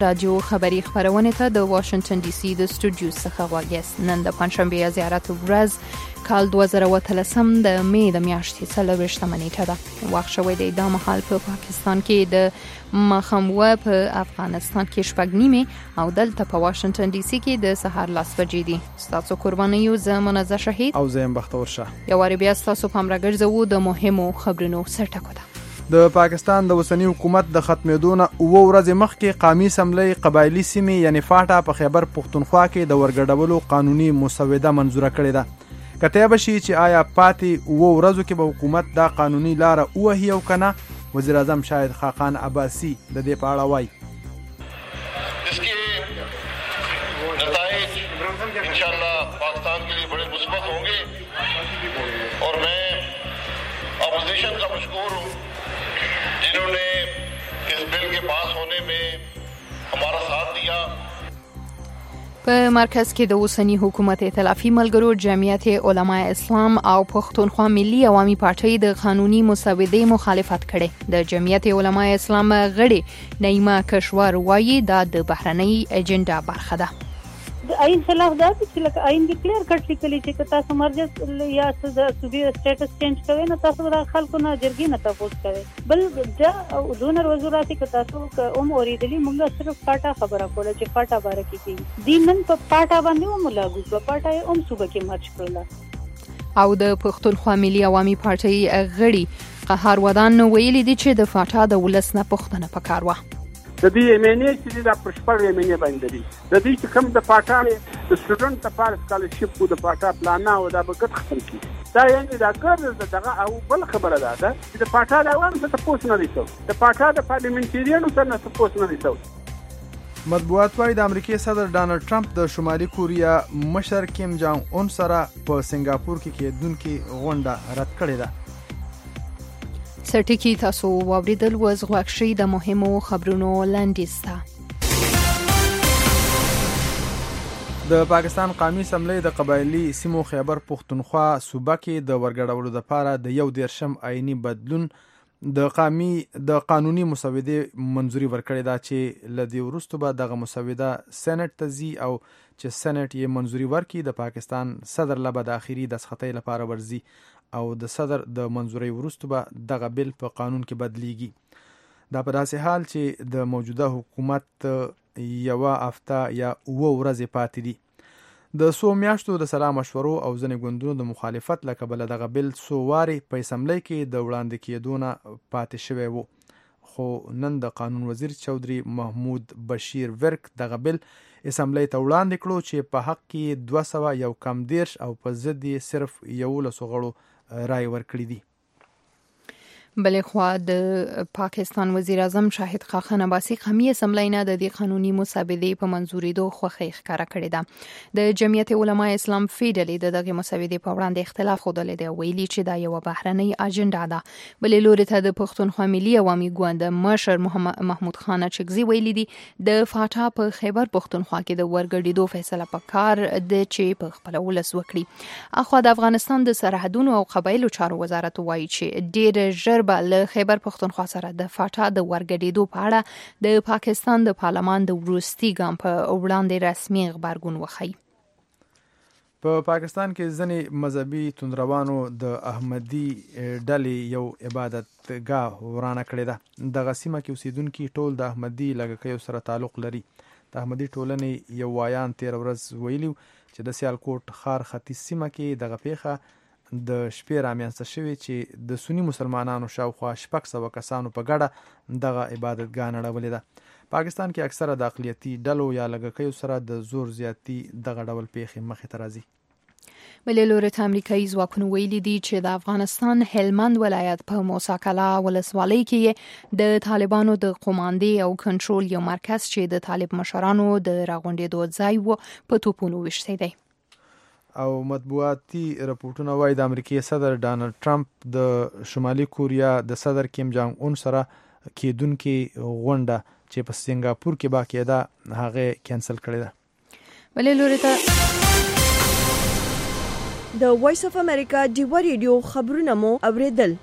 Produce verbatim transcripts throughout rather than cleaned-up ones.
رادیو خبری خبرونه ته د واشنگټن ډي سي د سټوډیو څخه غواګست. نن د پنځشنبه زیارت ورځ کال دوه زره او اتلسم د می د میاشتې څلورویشتمه نیټه ده. وخت شوی دی د مهال په پاکستان کې د مخاموه په افغانستان کې شپږ نیمه او دلته په واشنگټن ډي سي کې د سهار لاس بجې دي. ستاسو قرباني یو زمونږه شهید او زم بختور شه. یو واری بیا ستاسو په امر ګرځو د مهمو خبرونو سرټکو ده. د پاکستان د اوسنی حکومت د ختمېدو نه اوه ورځې مخکې قومي اسمبلی قبایلي سیمې یعنی فاټا په خیبر پښتونخوا کې د ورګډولو قانوني مسوده منظوره کړې ده. کته به شي چې آیا پاتې اوه ورځو کې به حکومت دا قانوني لار وهي او کنه. وزیر اعظم شاهد خاقان عباسی د دې په اړه وایي इंशाअल्लाह पाकिस्तान के लिए बड़े मुस्बत होंगे और मैं अपोजिशन का मशकूर हूँ जिन्होंने इस बिल के पास होने में हमारा साथ दिया. په مرکز کې د اوسنی حکومت ائتلافي ملګرو جمعیت علماء اسلام او پښتونخوا ملي عوامي پارټۍ د قانوني مسودې مخالفت کړي. د جمعیت علماء اسلام غړي نعیمه کشور وایي دا د بهرنۍ اجنډا برخه ده. د آئین خلاف دا چې لکه آئین کې کلیر کټ لیکلي چې تاسو مرجع یا د صوبې سټیټس چینج کوئ نو تاسو د خلکو نه جرګې نه تاسو کوئ. بل دا ډونر وزارت کې تاسو کوم اوریدلی موږ صرف پاټا خبره کوله چې پاټا باره کې کی دینن په پاټا باندې هم لاګو په پاټا یې هم صوبې کې مرج کړل. او د پښتونخوا ملي عوامي پارټۍ غړي قهار ودان ویلي دي چې د فاټا د ولس نه پښتنه پکار و. د دې ایمنې چې د پرشپړ ایمنې باندې دي د دې چې کوم د پاټا د سټوډنټ لپاره سکالرشپ کو د پاټا پلان او د بغت ختم کی دا یعنی دا کار دغه او بل خبره ده چې د پاټا د عوام څخه تاسو نه لیکو د پاټا د پارلیمنټریانو سره نه تاسو نه لیکو. مطبوعات وايي د امریکای صدر ډانلډ ټرمپ د شمالي کوریا مشر کیم جانګ اون سره په سنگاپور کې کېدونکې غونډه رد کړې ده. سرټکی تاسو واوریدل وز غوښشي د مهمو خبرونو لاندېسته. د پاکستان قومي اسمبلی د قبایلی سیمو خیبر پښتونخوا صوبه کې د ورګډولو لپاره د یو دیرشم آئینی بدلون د قومي د قانوني مسودې منظوري ورکړې ده چې لدی ورستو به دغه مسوده سېنات ته ځي او چې سېنات یې منظوري ورکړي د پاکستان صدر لبه د اخیری دسخطۍ لپاره ورزي او د صدر د منظوري ورستو به دغه بل په قانون کې بدلیږي. دا په داسې حال چې د موجوده حکومت یوه هفته یا اوه ورځې پاتې دي. د څو میاشتو د سلا مشورو او ځینې ګوندونو د مخالفت له کبله دغه بل څو وارې په اسمبلی کې د وړاندې کېدو نه پاتې شوی و. خو نن د قانون وزیر چودري محمود بشیر ورک دغه بل اسمبلی ته وړاندې کړو چې په حق کې دوه سوه یو کم دیرش او په ضد یې صرف یولسو غړو رای ورکړي دي. بلې خوا د پاکستان وزیر اعظم شاهد خاقان عباسی قومي اسمبلی نه د دې قانوني مسودې په منظوریدو خوښي ښکاره کړې ده. د جمعیت علماء اسلام فیډلې د دغه مسودې په وړاندې اختلاف ښودلی دی. ویلي چې دا یوه بهرنۍ اجنډا ده. بلې لوري ته د پښتونخوا ملي عوامي ګوند مشر محمود خان اچکزي ویلي دي د فاټا په خیبر پښتونخوا کې د ورګډېدو فیصله په کار ده چې په خپله ولس وکړي. اخوا د افغانستان د سرحدونو او قبایلو چارو وزارت وایي چې ډېر ژر به له خیبر پښتونخوا سره د فاټا د ورګډېدو په اړه د پاکستان د پارلمان د وروستي ګام په وړاندې رسمي غبرګون وښیي. په پاکستان کې ځینې مذهبي توندروانو د احمدي ډلې یو عبادتګاه ورانه کړې ده. دغه سیمه کې اوسیدونکي ټول د احمدي لږکیو سره تعلق لري. د احمدي ټولنې یو وایان تېره ورځ ویلي چې د سیالکوټ ښار ختیځ سیمه کې دغه پیښه د شپې رامنځته شوې چې د سني مسلمانانو شاوخوا شپږ سوه کسانو په ګډه دغه عبادتګاه نړولې ده. پاکستان کې اکثره د اقلیتي ډلو یا لږکیو سره د زور زیاتی دغه ډول پیښې مخې ته راځي. بلې لوري ته امریکایي ځواکونو ویلي دي چې د افغانستان هلمند ولایت په موسی کلا ولسوالۍ کې د طالبانو د قوماندې او کنټرول یو مرکز چې د طالب مشرانو د راغونډېدو ځای و په توپونو ویشتی دی. او مطبوعاتي رپورټونه وایي د امریکای صدر ډانلډ ټرمپ د شمالي کوریا د صدر کیم جانګ اون سره کېدونکې غونډه چې په سنگاپور کې با کېده هغه کینسل کړې ده. بلې لوري ته د وایس اف امریکا ډیو ریډیو خبرونه مو اوریدل.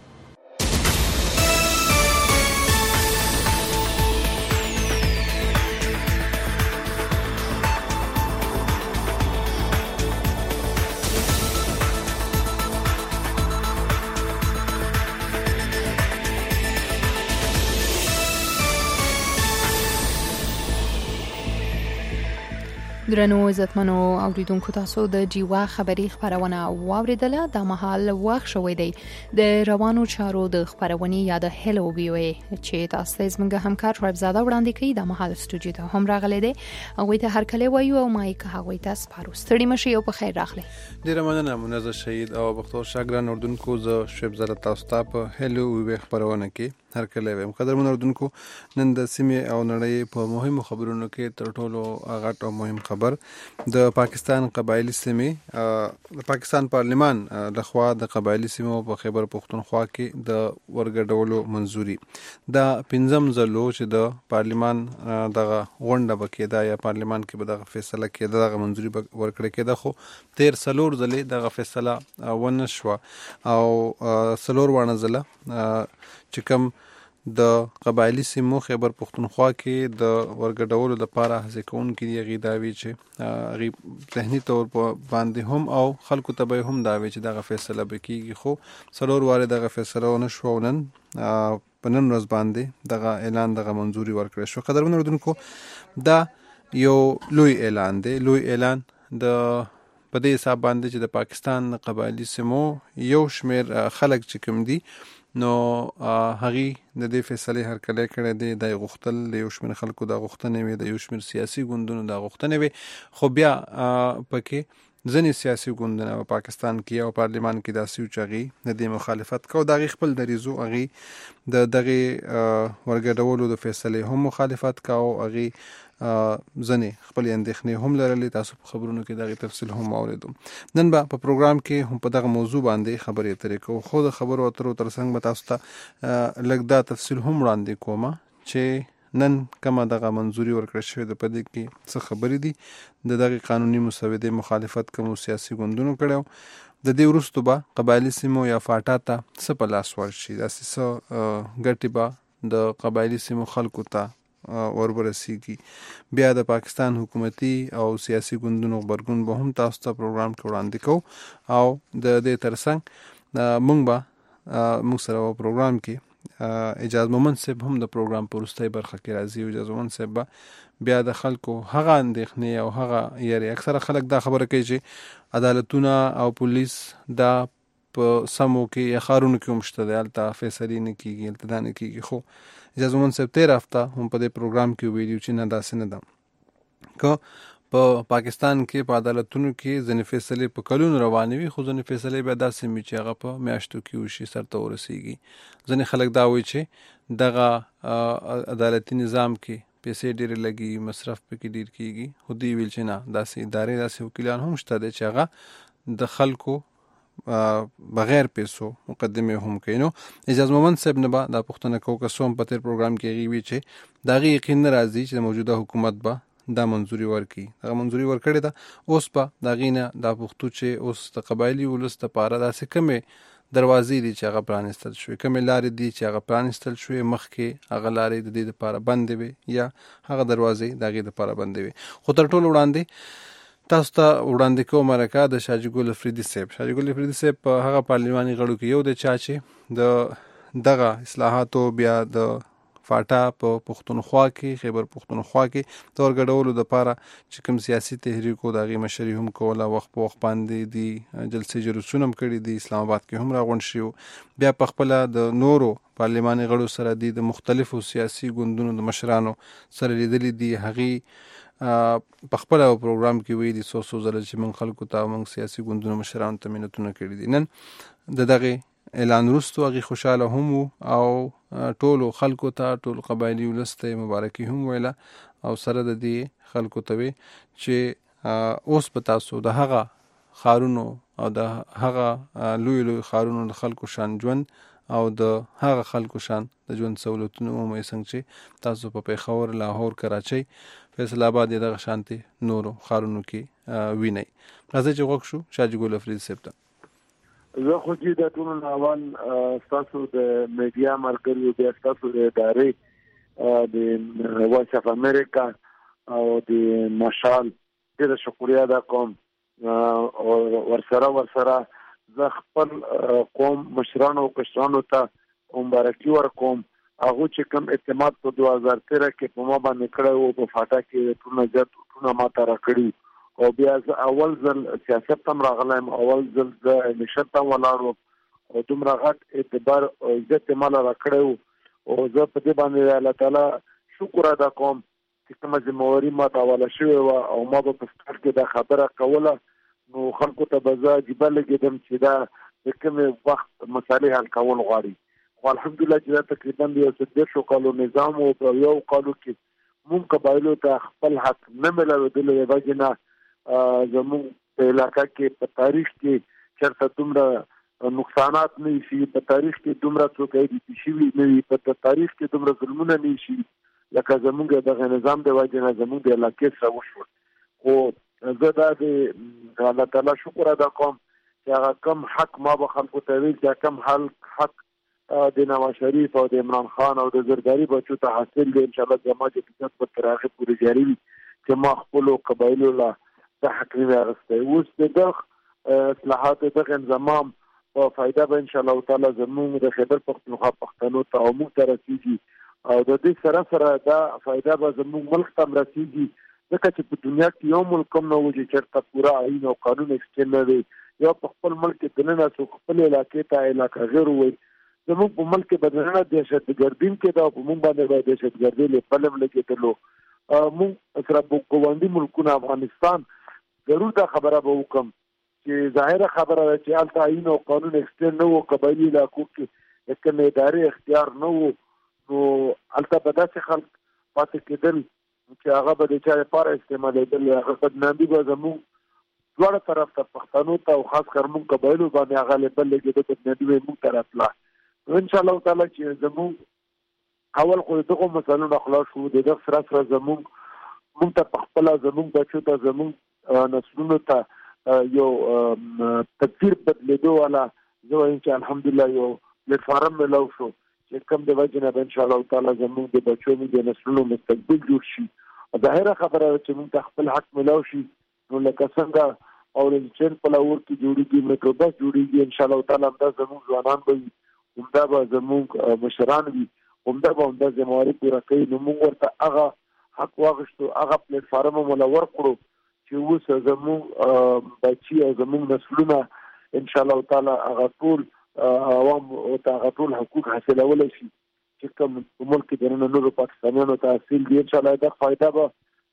درنو عزتمنو اوریدونکو تاسو د جیوا خبری خبرونه واوریدله د مهال وخت شوې دی د روانو چارو د خبرونې یا د هلو بي او چې تاسو زموږ همکار شعیب زاده وړاندې کوي د مهال سټوډیو ته هم راغلي دی هغه ته هر کله وایو او مایک هغه ته سپارو ستړي مشي او په خیر راغلي ډیره مننه منزه شهید او بختور شاګران اردوونکو ز شعیب زاده تاسو ته په هلو وی خبرونه کې هر کله ویم قدرمن اردوونکو نن د سیمې او نړۍ په مهمو خبرونو کې تر ټولو غټ او مهم خبر د پاکستان قبایلی سیمې د پاکستان پارلمان د خوا د قبایلی سیمو په خیبر پختونخوا کې د ورګډولو منزوري دا پنځم ځلو چې د پارلمان دغه غونډه وکړه یا پارلمان کې به دغه فیصله کېده دغه منزوري ورکړه کېده خو تیر سلور ځلې دغه فیصله ونه شوه او سلور وانه ځله چې کوم د قبایلی سیمو خیبر پختونخوا کې د ورګډولو لپاره هڅه کوونکي دي غي داوی چې غي ذهني تور په باندې هم او خلکو ته به هم داوی چې دغه فیصله وکړي خو څلور واره دغه فیصله ونه شو نن په نن ورځ باندې دغه اعلان دغه منزوري ورکړل شو قدرمن اردوونکو دا یو لوی اعلان دی لوی اعلان د په دې حساب باندې چې د پاکستان قبایلی سیمو یو شمیر خلک چې کوم دي نو هغه د دې فیصله هر کله کړه دی د غختل د یو شمیر خلکو د غختنې وي د یو شمیر سیاسي ګوندونو د غختنې وي خو بیا پکې ځینې سیاسي ګوندونه په پاکستان کې او پارلمان کې داسې چغي د دې مخالفت کو د خپل دریزو هغه د دغه ورګډولو د فیصله هم مخالفت کا او هغه ځنې خپل اندېښنې هم لرلې تاسو په خبرونو کې دغه تفصیل هم اوریدو نن به په پروګرام کې هم په دغه موضوع باندې خبرې اترې کوو خو د خبرو اترو ترڅنګ به تاسو ته لږ دا تفصیل هم وړاندې کوم چې نن کومه دغه منزوري ورکړل شوې د پدې کې څه خبرې دي د دغه قانوني مسودې مخالفت کوم سیاسي ګوندونو کړو د دې وروسته به قبایلی سیمو یا فاټا ته څه په لاس ورشي دا څه ګټي به د قبایلی سیمو خلکو ته ورورسیږي بیا د پاکستان حکومتي او سیاسي ګوندونو خبرګون به هم تاسو ته پروګرام کې وړاندې کوو او د دې ترڅنګ موږ به موږ سره پروګرام کې اجازه مومن صاحب هم د پروګرام په وروستۍ برخه کې راځي اجازه مومن صاحب بیا د خلکو هغه اندېښنې او هغه یاري اکثره خلک دا خبره کوي چې عدالتونه او پولیس دا په سمو کې یا خارونو کې مشته دي البته فیصله نه کیږي البته نه کیږي خو اجازه مون سب تیر هفته هم په دې پروګرام کې ویډیو چې نه داسې نه ده که په پاکستان کې په عدالتونو کې ځینې فیصلې په کلونو روانې وي خو ځینې فیصلې بیا داسې وي چې هغه په میاشتو کې وشي سرته ورسیږي ځینې خلک دا وایي چې دغه عدالتي نظام کې پیسې ډېرې لګي مصرف پکې ډېر کیږي خو دوی ویل چې نه داسې ادارې داسې وکیلان هم شته دي چې هغه د خلکو بغیر پیسو مقدمه هم کینو اجازه مومن صاحب نه با د پښتنه کو قسم په تیر پروګرام کې غوي چې دا غي یقین راځي چې موجوده حکومت به دا منزوري ورکړي دا منزوري ورکړي دا اوس په دا غینه د پښتو چې اوس د قبایلی ولست لپاره داسې کمه دروازې دي چې هغه پرانستل شوې کمه لارې دي چې هغه پرانستل شوې مخکې هغه لارې د دې لپاره بند وي یا هغه دروازې د غي لپاره بند وي خو تر ټولو وړاندې تاسو ته وړاندې کوم مرکه د شاجي ګل افریدي صاحب شاجي ګل افریدي صاحب په هغه پارلماني غړو کې یو د چا چې د دغه اصلاحاتو بیا د فاټا په پختونخوا کې خیبر پختونخوا کې د ورګډولو لپاره چې کوم سیاسي تحریکو دغه مشري هم کوله وخت په وخت باندې دي جلسې جلوسونه هم کړي دي اسلام آباد کې هم راغونډ شو بیا په خپل د نورو پارلماني غړو سره دي د مختلفو سیاسي ګوندونو د مشرانو سره لیدلې دي هغه په خپل پروګرام کې ویلي سو سو زره چې من خلکو ته موږ سیاسي ګوندونو مشرانو ته مينتونه کړی دي نن د دغه اعلان وروسته هغه خوشاله هم او ټولو خلکو ته ټول قبایلی ولسته مبارکي هم ویله او سره د دې خلکو ته چې اوس په تاسو د هغه خارونو او د هغه لوی لوی خارونو د خلکو شان ژوند او د هغه خلکو شان د ژوند سہولتونو مې څنګه چې تاسو په پیښور لاهور کراچۍ فیصل آباد دغه شانتي نورو خارونو کې ویني راځي چې وګ شو شاجي ګل افریدي صاحب ته زه خو چې د ټول ناوان تاسو د میډیا مرکز بیا تاسو د ادارې د وایس اف امریکا او د مشال ډېر شکریا ادا کوم او ورسره ورسره زه خپل قوم مشرانو او کشرانو ته مبارکي ورکوم هغه چې کوم اعتماد په دوه هزار تیرہ کې په ما باندې کړو او په فاټا کې ټول ځات ټول ما ته راکړي او بیا اول ځل سیاست هم راغلایم اول ځل د نشته هم ولاړو او دومره غټ اعتبار او عزت مال راکړو او زه په دې باندې الله تعالی شکر ادا کوم چې کومه ذمہواری ما ته حواله شوې او ما په پستر کې دا خبره کوله نو خلکو ته به زه جبه لګېدم چې دا د کوم وخت مسالې حل کول غواړي خو الحمدلله چې دا تقریبا د یو څه دېرشو کالو نظام او په یو کالو کې مونږ قبایلو ته خپل حق نه ملودلی د وجې نه زموږ په علاقه کې په تاریخ کې چېرته دومره نقصانات نه شي په تاریخ کې دومره څوک ایډي شوي نه وي په تاریخ کې دومره ظلمونه نه شي لکه زموږ دغه نظام د وجې نه زموږ د علاقې سره وشول خو زه دا د الله تعالی شکر ادا کوم چې هغه کم حق ما به خلکو ته ویل چې کم حل حق د نواز شریف او د عمران خان او د زرداری بچو ته حاصل دی ان شاء الله زموږ د حکومت په تراخه پورې جاری وي چې ما خپل قبایلو لا د حقیقي راغسته اوس د اصلاحات د نظام په فائدہ به ان شاء الله تعالی زموږ د خیبر پختونخوا پښتنو ته او موږ ته رسیږي او د دې سره سره دا فائدہ به زموږ ملک ته رسیږي ځکه چې په دنیا کې یو ملک هم نه و چې چېرته پورا آئین او قانون ایکسټین نه وي یو په خپل ملک کې دننه څوک خپل علاقې ته علاقه غیر وي زموږ په ملک کې بدلنه دهشتګردي کې دا په موږ باندې د دهشتګردي له فلم لګېدلو موږ سره په ګوندي ملکونه افغانستان ضرور دا خبره به وکم چې ظاهره خبره ده چې الته آئین او قانون ایکسټین نه و قبایلي علاقو کې کوم ادارې اختیار نه و نو الته به داسې خلک پاتې کېدل چې هغه به د چا لپاره استعمالېدل هغه بدنامي به زموږ دواړه طرف ته پښتنو ته او خاص کر موږ قبایلو باندې هغه لیبل لګېده بدنامي به موږ ته راتله ان شاء الله تعالی چې زموږ اول خو دغه مسلو خلاص شو د دغه سره سره زموږ موږ ته خپل زموږ بچو ته زموږ نسلونو ته یو تفسیر بدلیدو والا زه وایم چې الحمدلله یو پلیټفارم ملو شو چې کوم د وجه نه ان شاء الله تعالی زموږ د بچو د نسلونو مستقبل جوړ شي ظاهره خبره چې موږ ته خپل حق ملو شي نو لکه څنګه اورنج چین په لاور کې جوړیږي میټروبس جوړیږي ان شاء الله تعالی دا زموږ ځوانان به همدا به زموږ مشران وي همدا به همدا ذمہواری پوره کوي نو موږ ورته هغه حق واغشتو هغه پلیټ فارم مولور کړو چې اوس زموږ بچي او زموږ نسلونه ان شاء الله تعالی هغه ټول عوام او هغه ټول حقوق حاصلول شي چې کوم ملک د نورو پاکستانیانو ته حاصل دي ان شاء الله دا فائدہ به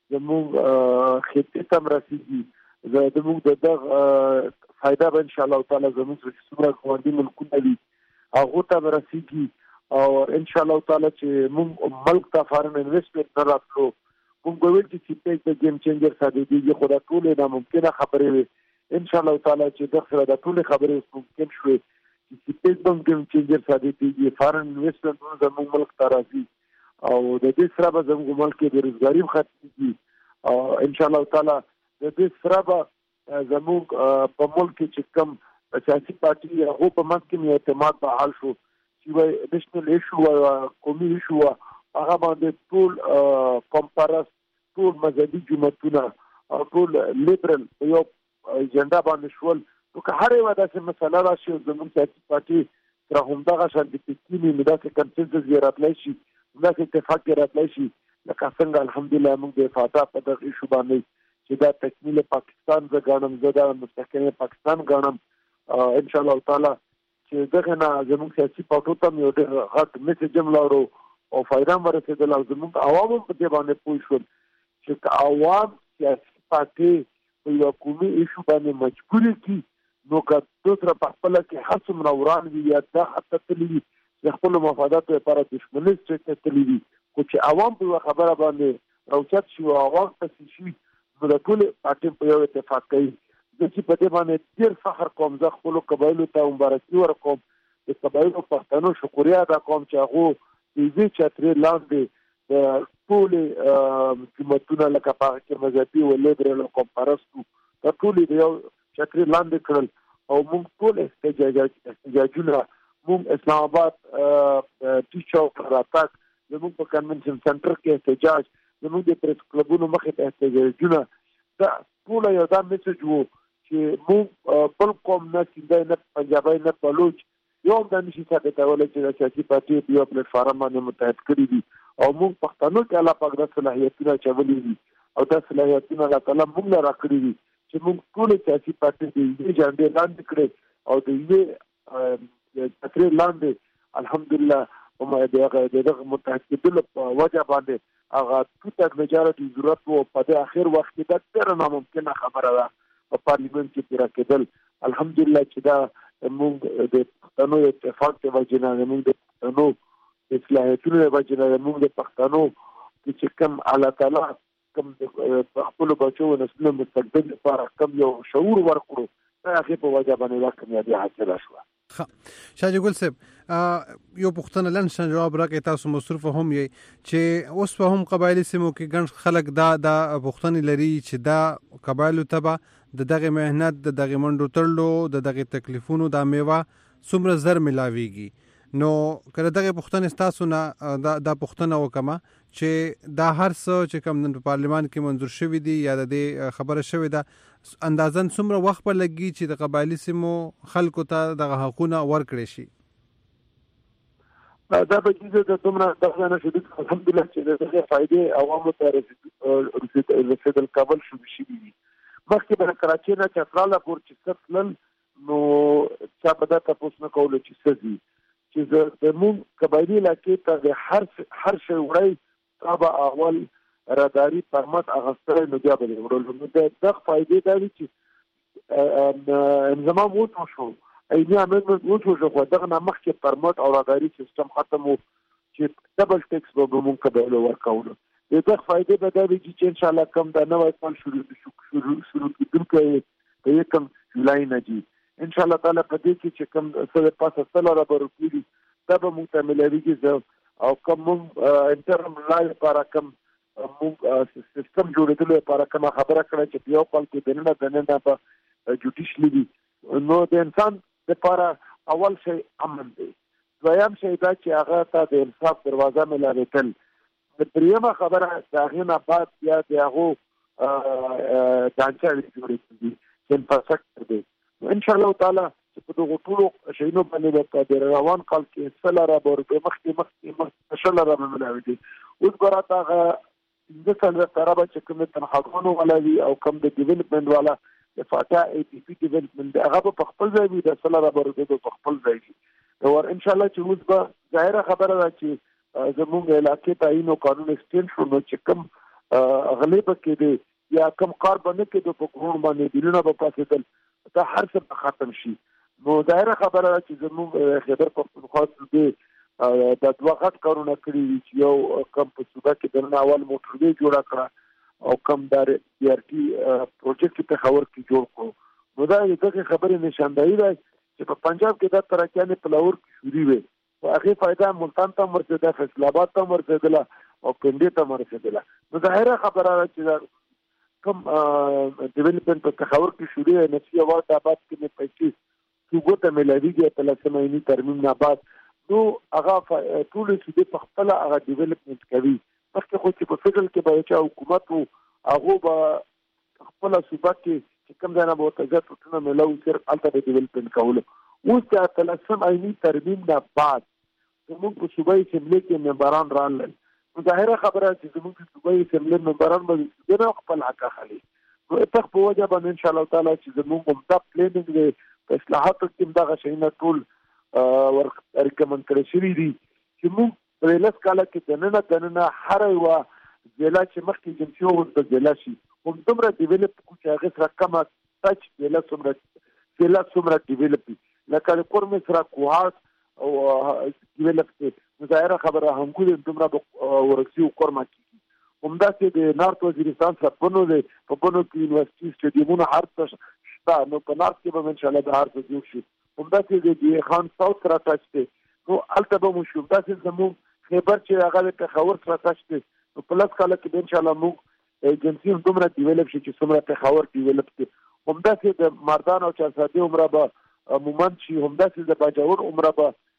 زموږ خطې ته رسیږي زموږ د فائدہ به ان شاء الله تعالی زموږ څومره قوانین ملکونه دي هغه ته رسیږي او ان شاء الله تعالی چې موږ ملک ته فارن انویسټمنټ نه راکړو موږ ویل چې چې په گیم چینجر ساده دي خو دا ټول نه ممکنه خبره وي ان شاء الله تعالی چې د سره د ټول خبره ممکن شوي چې په گیم چینجر ساده دي فارن انویسټمنټ زموږ ملک ته راځي او د دې سره به زموږ ملک کې د روزګاری ختمي او ان شاء الله تعالی د دې سره به زموږ په ملک کې چې کوم سیاسي پارټي هغه په منځ کې اعتماد به حل شو چې وای نېشنل ایشو او قومي ایشو هغه باندې ټول کمپارس ټول مذهبي جماعتونه او ټول لیبرل یو اجنډا باندې شول نو که هر یو داسې مسله راشي زموږ سیاسي پارټي تر همدغه شان د پکینی مداسې کنسنسس راتلای شي داسې اتفاق راتلای شي لکه څنګه الحمدلله موږ د فاټا په دغه ایشو باندې چې دا تکمیل پاکستان زه ګڼم زه دا مستقل پاکستان ګڼم ان شاء الله تعالی چې دغه نه زموږ سیاسي پارټو ته یو ډېر غټ میسج هم لاړو او فایده هم ورسېدل او زموږ عوام هم په دې باندې پوه شول چې عوام سیاسي پارټي په یو قومي ایشو باندې مجبوري کی نو که دوسره په خپل کې حسم نوران وي یا دا حتی تللی وي چې خپل مفاداتو لپاره دښمنۍ څخه تللی وي خو چې عوام په خبره باندې راوچت شي او عوام پسې شي نو د ټول پارټي په یو اتفاق کوي د چې په دې باندې ډېر فخر کوم زه خپل قبایلو ته مبارکي ورکوم د قبایلو پښتنو شکریا ادا کوم چې هغه دې چترې لاندې د ټول حکومتونو لکه په کې مذهبي او لیبرل او کمپارسټو د ټول یو چترې لاندې کړل او موږ ټول احتجاجونه موږ اسلام آباد ټیچو راتاک زموږ په کنونشن سنټر کې احتجاج زموږ د پریس کلبونو مخې ته احتجاجونه دا ټول یو دا میسج وو چې موږ بل قوم نه سیندای نه پنجابی نه بلوچ یو هم دا نشي ثابتولی چې د سیاسي پارټي په یو پلیټ فارم باندې متحد کړي دي او موږ پښتنو کې الله پاک د صلاحیتونه چولي دي او دا صلاحیتونه الله تعالی موږ له راکړي دي چې موږ ټول سیاسي پارټي د یوې جنډې لاندې کړي او د یوې تقریر لاندې الحمدلله هم دغه متحد کېدلو په وجه باندې هغه ټوټه مجارتي ضرورت وو په د اخر وخت کې دا ډېره ناممکنه خبره ده په پارلیمنت کې پوره کېدل الحمدلله چې دا موږ د پښتنو اتفاق ته وجه نه موږ د پښتنو اصلاحاتونو د وجه نه موږ د پښتنو چې کوم الله تعالی کوم د خپل بچو نسلونو مستقبل لپاره کوم یو شعور ورکړو دا هغه په وجه باندې دا کامیابي حاصله شوه. شاجي ګل صاحب یو پښتنه لن شان جواب راکې تاسو مصرف هم یې چې اوس په هم قبایلی سیمو کې ګڼ خلک دا د پښتنې لري چې دا قبایلو تبع د دغه مهنت د دغه منډو تړلو د دغه تکلیفونو د میوه څومره زر ملاويږي نو کله دغه پښتنه تاسو نه دا د پښتنه وکما چې دا هر څه چې کوم د پارلیمان کې منظور شوی دی یا د خبره شوی ده اندازن څومره وخت په لګي چې د قبایلی سیمو خلکو ته دغه حقوقونه ورکړي شي دا به چې د څومره دغه نه شدید الحمدلله چې دغه فائدې عوامو ته رسیدل کابل شو شي مخکې به کراچۍ نه چتراله پور چې ستلل نو چا به دا تاسو نه کول چې سدي چې د مون قبایلی علاقې ته د هر هر شی وړي تابع اول راداري پرمات اغستره نو بیا به ورول نو د دغه فائدې دا دي چې زموږ وو شو اینا موږ وو شو خو دغه نامخ کې پرمات او راداري سیستم ختم وو چې ډبل ټیکس به موږ قبایلو ورکول دغه فائدې به دا دي چې ان شاء الله کم د نوې کال شروع شروع شروع کیدونکې په یکم جولای نه دي ان شاء الله تعالی په دې کې چې کم څه پاسه سره را ورکړي دا به موږ ته ملایږي او کوم انټرم لای لپاره کوم موږ سیستم جوړېدل لپاره کوم خبره کړه چې یو کال کې دنه دنه په جوډیشل دي نو د انسان لپاره اول شی امن دی دویم شی دا چې هغه ته د انصاف دروازه ملایتل د پریمه خبره داغه نه بعد بیا دغه دانچا جوړېږي چې انفراستراکچر دی ان شاء الله تعالی په دغه ټولو شینو باندې د روان کال کې سلاره ورته مخکې مخکې مخکې شلاره ملایوي دي اوس براتاغه د څلور طرفه چې کوم تنخواهونه ولوي او کوم د ډیولپمنٹ والا د فاټا ای پی پی ډیولپمنٹ هغه په خپل ځای وي د سلاره ورته په خپل ځای دي نو ان شاء الله چې اوس به ظاهره خبره ده چې زموږ علاقې ته اینو قانون ایکسټینډ شو نو چې کوم غلیب کې دي یا کوم کار باندې کې د پکورون باندې دیونه په پاسېدل دا هر څه ختم شي نو ظاهره خبره چې زموږ خبر پښتونخوا دې د دوه غټ کارونه کړی چې یو کم په صوبه کې د اول موټروي جوړه کړه او کم د ډي ار ټي پروجیکټ په خبر کې جوړ کړو نو دا دغه خبره نشاندهي ده چې په پنجاب کې د ترکیانې په لاور کې شوري وي او هغه فائدہ ملتان ته مرسته فیصل آباد ته مرسته او پندې ته مرسته نو ظاهره خبره چې کوم ډیولپمنٹ په خبر کې شوري نفسي آباد آباد کې په پیسې څنګه ته ملایوي په لسمینی ترمیم نه بعد نو هغه ټول چې په خپل هغه ډیولپمنٹ کوي پکې خو چې په فدرال کې به چې حکومت او هغه به خپل صوبه کې چې کوم ځای نه به تجارت ټول ملو صرف الته ډیولپمنٹ کول اوس چې لسمینی ترمیم نه بعد موږ په صوبه کې کې ممبران رانل ظاهره خبره چې موږ په صوبه کې ممبران به د خپل حق اخلي نو اتفاق په وجه باندې ان شاء الله تعالی چې موږ هم دا پلانینګ دی اصلاحاتو کې دغه شینه ټول ور ریکمند کړی شوی دي چې موږ په لاس کاله کې دنه دنه هر یو ځلا چې مخکې جنسي او د ځلا شي هم دومره ډیولپ کو چې هغه سره کم ټچ ځلا څومره ځلا څومره ډیولپ لکه د کورم سره کوهات او ډیولپ کې ظاهره خبره هم کو دومره ورسیو کورما کې همدا چې د نارت وزیرستان سره په نو په بونو کې یونیورسيټي سټډیومونه هر څه نو په نارت کې به ان شاء الله د هر څه جوړ شي همدا چې د خان ساوث سره ټچ دی نو الته به مو شو دا چې زموږ خبر چې هغه په خبر سره ټچ دی نو په لاس کاله کې ان شاء الله موږ ایجنسی هم دومره ډیولپ شي چې څومره په خبر ډیولپ شي همدا چې د مردان او چارسادي عمره به مومنت شي همدا چې د باجوړ عمره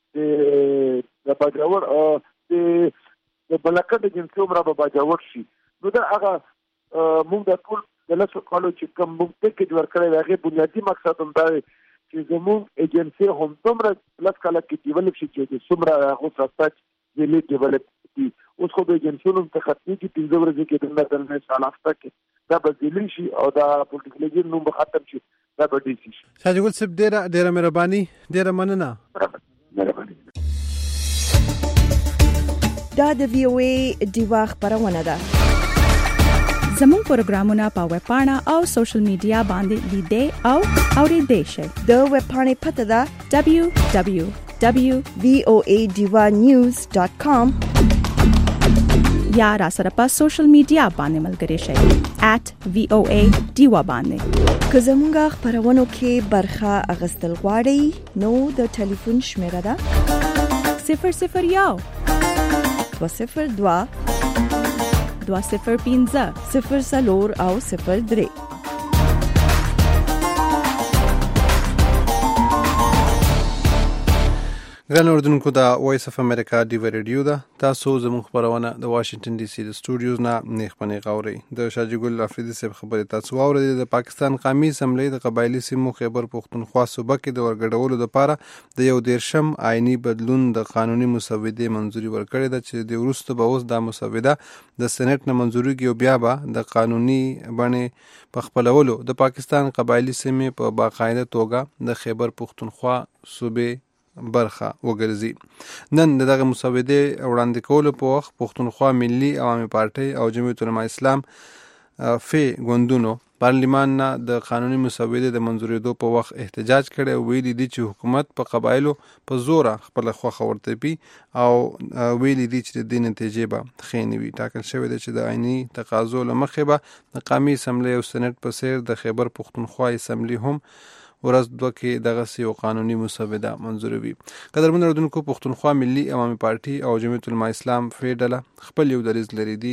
به د باجوړ د د بلکې ایجنسی عمره به باجوړ شي نو دا هغه موږ د ټول د لاسو کالو چې کوم موږ پکې ورکړی هغه بنیادی مقصد هم دا چې زموږ ایجنسی هم دومره لس کاله کې ډیولپ شي چې څومره هغه ریسرچ ویلي ډیولپ دي. اوس خو د ایجنسیونو ته ختمي کې پنځه ورځې کې د نړۍ سال افته کې دا به ځلی شي او دا پولیټیکل نوم به ختم شي، دا به ډی شي. شاجګل صاحب ډیره ډیره مهرباني، ډیره مننه. مهرباني. دا د وی او ای دیوا خبرونه ده. زموږ پروګرامونه په ویب پاڼه او سوشل میډیا باندې لیدئ او اوریدئ شئ. د ویب پاڼې پته ده دبليو دبليو دبليو ډاٹ وی او ای ډیوا نیوز ډاٹ کام یا را سره په سوشل میډیا باندې ملګری شئ ایٹ وی او ای ډیوا باندې. که زموږ خبرونو کې برخه اغستل غواړئ نو د ټلیفون شمیره ده صفر صفر یو دوه صفر دوه دوه صفر پنځه صفر څلور او صفر درې. ګران اوردونکو دا وایس اف امریکا ډیوا ریډیو ده. تاسو زموږ خبرونه د واشنگټن ډي سي د سټوډیوز نه نیغ پنې غوري. د شاجګل افریدي صاحب خبرې تاسو واورئ. د پاکستان قومي اسمبلی د قبایلی سیمو خیبر پختونخوا صوبه کې د ورګډولو لپاره د یو دیرشم آئینی بدلون د قانوني مسودې منځوري ورکړې ده چې د وروسته به اوس دا مسوده د سېنات نه منځوري کیږي، بیا به د قانوني بڼې په خپلولو د پاکستان قبایلی سیمې په باقاعده توګه د خیبر پختونخوا صوبې برخه وګرځي. نن دغه مسودې وړاندې کولو په وخت پښتونخوا ملي عوامي پارټي او جمعیت العلماء اسلام فی ګوندونو پارلیمان نه د قانوني مسودې د منځورېدو په وخت احتجاج کړی او ویلي دي چې حکومت په قبایلو په زوره خپل خوښه ورته پی او ویلي دي چې د دې نتیجې به ښې نه وي. ټاکل شوی دی چې د آئیني تقاضو له مخې به د قومي اسمبلی او سېنات په څیر د خیبر پښتونخوا اسمبلی هم ورځ دوه کې دغه یو قانوني مسوده منظوروي. قدرمن اردوونکو، پښتونخوا ملي عوامي پارټي او جمعیت العلماء اسلام فی ډله خپل یو دریځ لري دي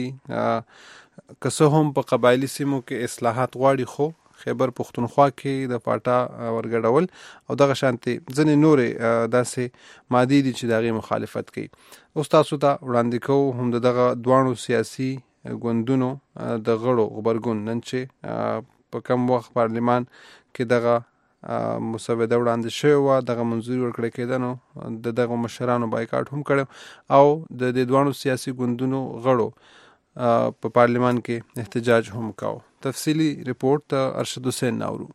که څه هم په قبایلی سیمو کې اصلاحات غواړي، خو خیبر پښتونخوا کې د پاټا ورګډول او دغه شانتي ځنې نورې داسې مادي دي چې دغه مخالفت کوي. اوس تاسو ته وړاندې کوو هم دغه دوانو سیاسي ګوندونو د غړو غبرګون نن چې په کم وخت پارلیمان کې دغه مسوده وړاندې شوی وه، دغه منظوري ورکړی کېده نو د دغه مشرانو بایکاټ هم کړی او د دې دوانو سیاسي ګوندونو غړو په پارلیمان کې احتجاج هم کاو. تفصیلی رپورټ ارشد حسین ناورو.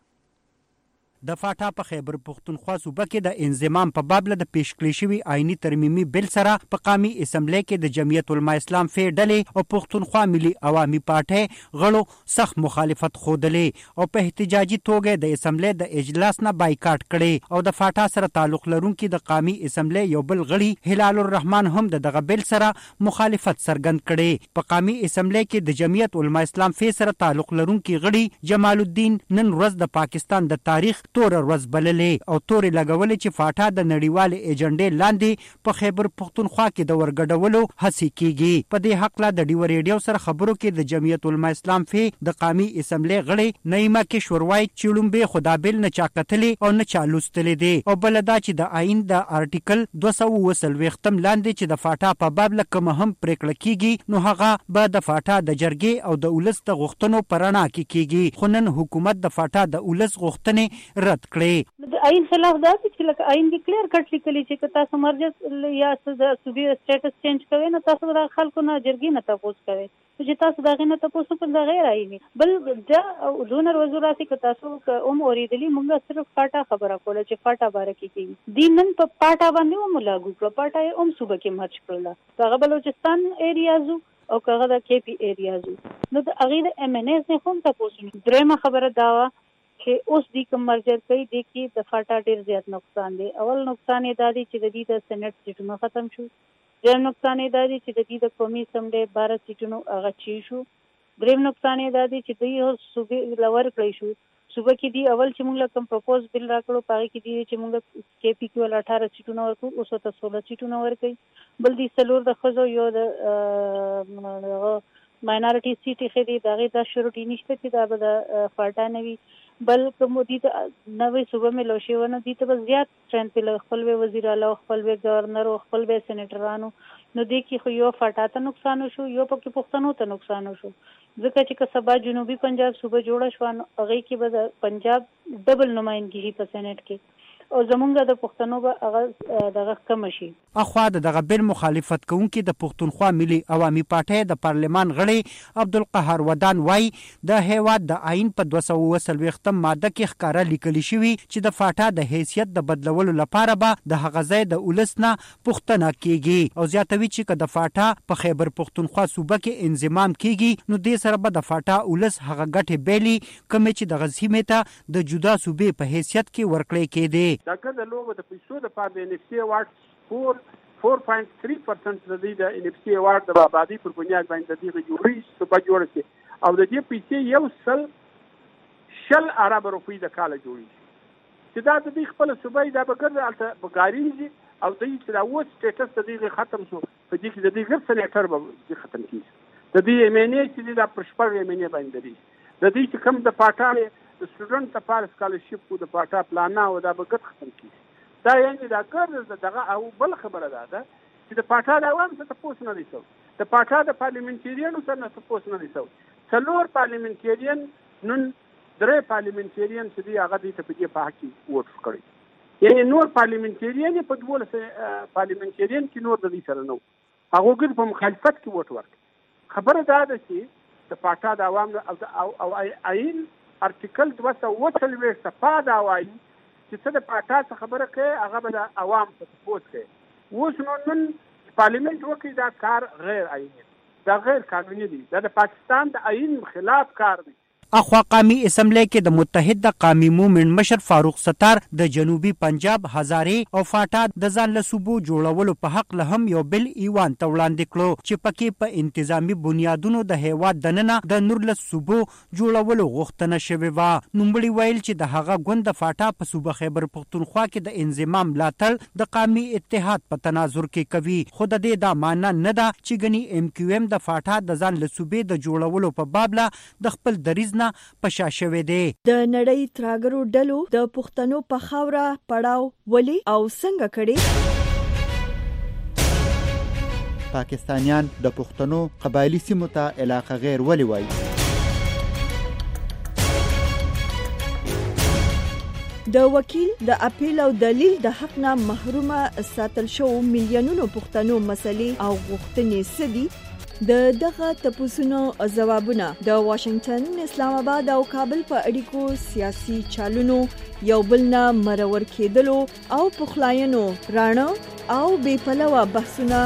د فاټا په خیبر پختونخوا صوبه کې د انضمام په باب له د پیش کړی شوي آئینی ترمیمي بل سره په قومي اسمبلی کې د جمعیت العلماء اسلام فی ډلې او پختونخوا ملي عوامي پارټۍ غړو سخت مخالفت ښودلې او په احتجاجي توګه د اسمبلی د اجلاس نه بایکاټ کړي او د فاټا سره تعلق لرونکي د قومي اسمبلی یو بل غړي هلال الرحمن هم د دغه بل سره مخالفت څرګند کړي. په قومي اسمبلی کې د جمعیت العلماء اسلام فی سره تعلق لرونکي غړي جمال الدین نن ورځ د پاکستان د تاریخ تور ورځ بللې او تورې لګولې چې فاټا د نړیوالې ایجنډې لاندې په خیبر پختونخوا کې د ورګډولو هڅې کیږي. په دې حق د ډیوا ریډیو سره خبرو کې د جمعیت العلماء اسلام فی د قومي اسمبلی غړي نعیمه کشور وایي چې لومبه خدابل نه چا کتلې او نه چا لوستلې دي او بل دا چې د آئین د آرټیکل دوه سوه اووه څلوېښتم لاندې چې د فاټا په باب له کومه هم پریکړه کیږي نو هغه به د فاټا د جرګې او د ولس د غوښتنو په رڼا کې کیږي. خو نن حکومت د فاټا د ولس غوښتنې رد کړې. د آئین خلاف دا چې لکه آئین کې کلیر کټ لیکلي چې تاسو مرجع یا د صوبې سټیټس چینج کوئ نو تاسو د خلکو نه جرګې نه تاسو کوئ چې تاسو دغه نه تاسو پر د غیر آئینی بل دا ډونر وزارت کې تاسو اوم اوریدلی موږ صرف فاټا خبره کوله چې فاټا باره کې کیږي دینن په پاټا باندې هم لاګو کړ. پاټا اوم صوبه کې مرچ کړل هغه بلوچستان ایریازو او هغه د کې پی ایریازو نو د هغه د ایم ان ایس نه هم تاسو درېمه خبره دا چې اوس د کوم مرجر کوي د کې د فاټا ډیر زیات نقصان دی. اول نقصان یې دا دی چې د دې د سېنات سیټونه ختم شو. دریم نقصان یې دا دی چې د دې د قومي اسمبلی بارہ سیټونو هغه چی شو. دریم نقصان یې دا دی چې د یو صوبې لور کړی شو. صوبه کې دی اول چې موږ کوم پروپوز بل راکړو پاره کې دی چې موږ کې پی کیو ول اٹھارہ سیټونه ورکو اوس ته سولہ سیټونه ورکړي. بل دی سلور د خزو یو د ماینورټي سیټ خېدي دغه د شروطي نشته چې دا به فاټا نوي بل کوم دي ته نوې صوبه مې لوشي ونه دي ته زیات ټرند په خپل وزیر اعلی خپل گورنر او خپل سېنیټرانو نو دې کې خو یو فاټا ته نقصان شو یو پکې پښتنو ته نقصان شو. ځکه چې که سبا جنوبي پنجاب صوبه جوړه شوه نو هغې کې به د پنجاب ډبل نمایندګي شي په سینټ کې او زمونږ د پښتنو به هغه دغه کم شي. اخوا د دغه بل مخالفت کوونکي د پښتونخوا ملي عوامي پارټۍ د پارلمان غړي عبدالقهار ودان وای د هیواد د آئین په دوه سوه اوه څلوېښتم ماده کې ښکاره لیکلي شوي چې د فاټا د حیثیت د بدلولو لپاره به د هغه ځای د ولس نه پوښتنه کیږي او زیاتوي چې که د فاټا په خیبر پښتونخوا صوبه کې انضمام کیږي نو دې سره به د فاټا ولس هغه ګټې بیلي کومې چې دغه سیمې ته د جدا صوبې په حیثیت کې ورکړی کېدې. دا که د لوګو د پیسو د پاره د ان اف سی ایوارډ فور فور پوینټ تھری پرسنټ د دې د ان اف سی ایوارډ د آبادی پر بنیاد باندې د دې جوړې صوبه جوړه شي او د دې پیسې یو سل شل ارب روپۍ د کال جوړې چې دا د دې خپل صوبه دا بګر الته بګاریږي او د دې چې دا و سټیټس د دې ختم شو په دې کې د دې غیر سنټر به ختم کیږي د دې ایمنه چې د پرشپړ ایمنه باندې دي د دې چې کوم د پاټاله د سټوډنټ لپاره سکالرشپ کو د پاټا پلان او دا بغت ختم کی دا یعنی دا کار دغه او بل خبره ده چې د پاټا د عوام څخه تاسو نه لیسو د پاټا د پارلیمنټریانو سره نه تاسو نه لیسو څلور پارلیمنټریان نن درې پارلیمنټریان چې دی هغه د تپدی په حق ووټ کړی یعنی نور پارلیمنټریان په دوله پارلیمنټریان کې نور د دې سره نو هغه ګر په مخالفت کې ووټ ورک خبره ده چې د پاټا د عوام او او آئین ارتیکل دوه سوه اوه څلوېښت صفحه دا وایي چې څه د پاټا څخه خبره کوي هغه به د عوام په تپوس کوي. اوس نو نن پارلیمنت وکړي دا کار غیر آئیني دا غیر قانوني دی دا د پاکستان د آئین خلاف کار دی. اخوا قومي اسمبلی کې د متحد د قومي مومنټ مشر فاروق ستار د جنوبي پنجاب هزارې او فاټا د ځان له صوبو جوړولو په حق له هم یو بل ایوان ته وړاندې کړو چې پکې په انتظامی بنیادونو د هیواد دننه د نور له صوبو جوړولو غوښتنه شوې وه. نوموړي ویل چې د هغه ګوند د فاټا په صوبه خیبر پښتونخوا کې د انضمام ملاتړ د قومي اتحاد په تناظر کې کوي خو د دې دا معنا نه ده چې ګني ام کیو ام د فاټا د ځان له صوبې د جوړولو په بابله د خپل دریځ پشا شوه دی. د نړۍ تراګرو ډلو د پښتنو په خاوره پړاو ولي او څنګه کړي؟ پاکستانیان د پښتنو قبایلی سیمو ته علاقه غیر ولي وایي؟ د وکیل د اپیل او دلیل د حق نه محرومه ساتل شو میلیونونو پښتنو مسلې او غوښتنې سدي د دغه تپوسونو ځوابونه د واشنگټن، اسلام آباد او کابل په اړیکو سیاسي چالونو یو بل نه مرور کېدلو او پخلاینو راڼه او بې پلوه بحثونه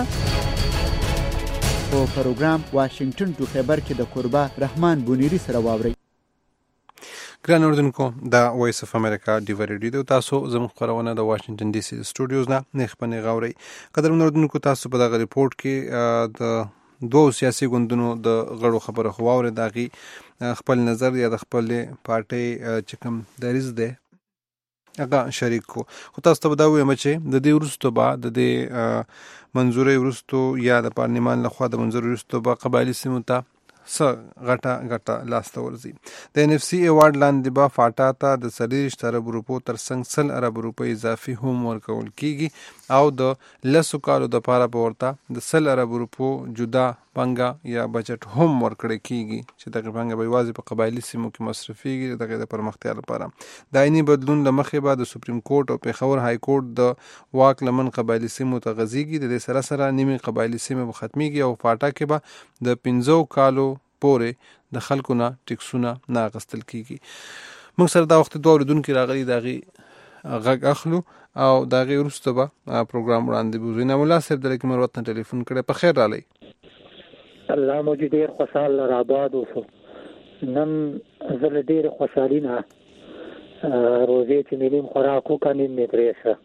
په پروګرام واشنگټن ټو خیبر کې د قربا رحمان بونیری سره واوري. ګران اوردونکو دا وایس اف امریکا ډیو ریډیو تاسو زموږ خبرونه د واشنگټن ډي سي سټوډیوز نه نه خپنه غوړی قدر اوردونکو تاسو په دغه ریپورت کې د دوه سیاسي ګوندونو د غړو خبره خو واوري داغي خپل نظر یا د خپل پارټي چې کوم دریز ده هغه شریک کو خو تاسو ته دا وایم چې د دې ورستو بعد د دې منځوري ورستو یا د پارلمان لخوا د منځوري ورستو با قبایلی سیمو ته س غټه غټه لاسته ورزي. د ان اف سی ایوارډ لاندې با فاټا ته د سلیش ارب روپو تر څنګ سل ارب روپۍ اضافي هم ورکول کیږي او د لسو کالو د پاره پورته د سل ارب روپو جدا بانګه یا بجټ هم ورکړی کیږي چې دغه بانګه به واځي په قبایلی سیمو کې مصرفيږي دغه د پرمختیا لپاره. د عیني بدلون لمخې بعد د سپریم کورټ او پیښور های کورټ د واک لمن قبایلی سیمو ته غزيږي د سره سره نیمه قبایلی سیمه ختميږي او فاټا کې به د پنځو کالو پورې د خلکو نه ټیکسونه نه غستل کیږي. موږ سره دا وخت دوه ورودونکو راغلي داغي غږ اخلو او داغي ورسته به پروګرام وړاندې بوزي. نه مولا صاحب دلته مروت نه ټلیفون کړي په خیر رالی. الله مو دې ډیر خوشاله را آباد اوسو. نن زه ډیر خوشالي نه روزي چې ملیم خوراکو کني مې پرېشه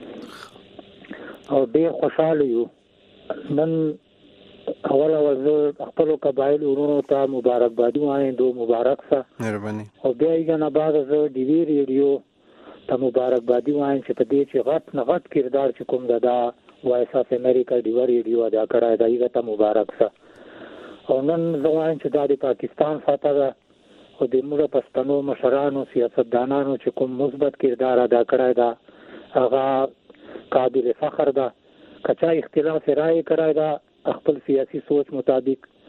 او ډیر خوشاله یو. نن اول اول زه خپل قبایل ورونو ته مبارکبادي وایم دو مبارک سه مهرباني او بیا یې نه بعد زه ډي وی ریډیو ته مبارکبادي وایم چې په دې چې غټ نه غټ کردار چې کوم دا وایس اف امریکا ډي وی ریډیو ادا کړی دا یې ته مبارک سه. او نن زه وایم چې دا د پاکستان فاتحه ده او د موږ پښتنو مشرانو سیاستدانانو چې کوم مثبت کردار ادا کړی دا هغه قابل فخر ده. کچا اختلاف رائے کړی دا خپل سیاسي سوچ مطابق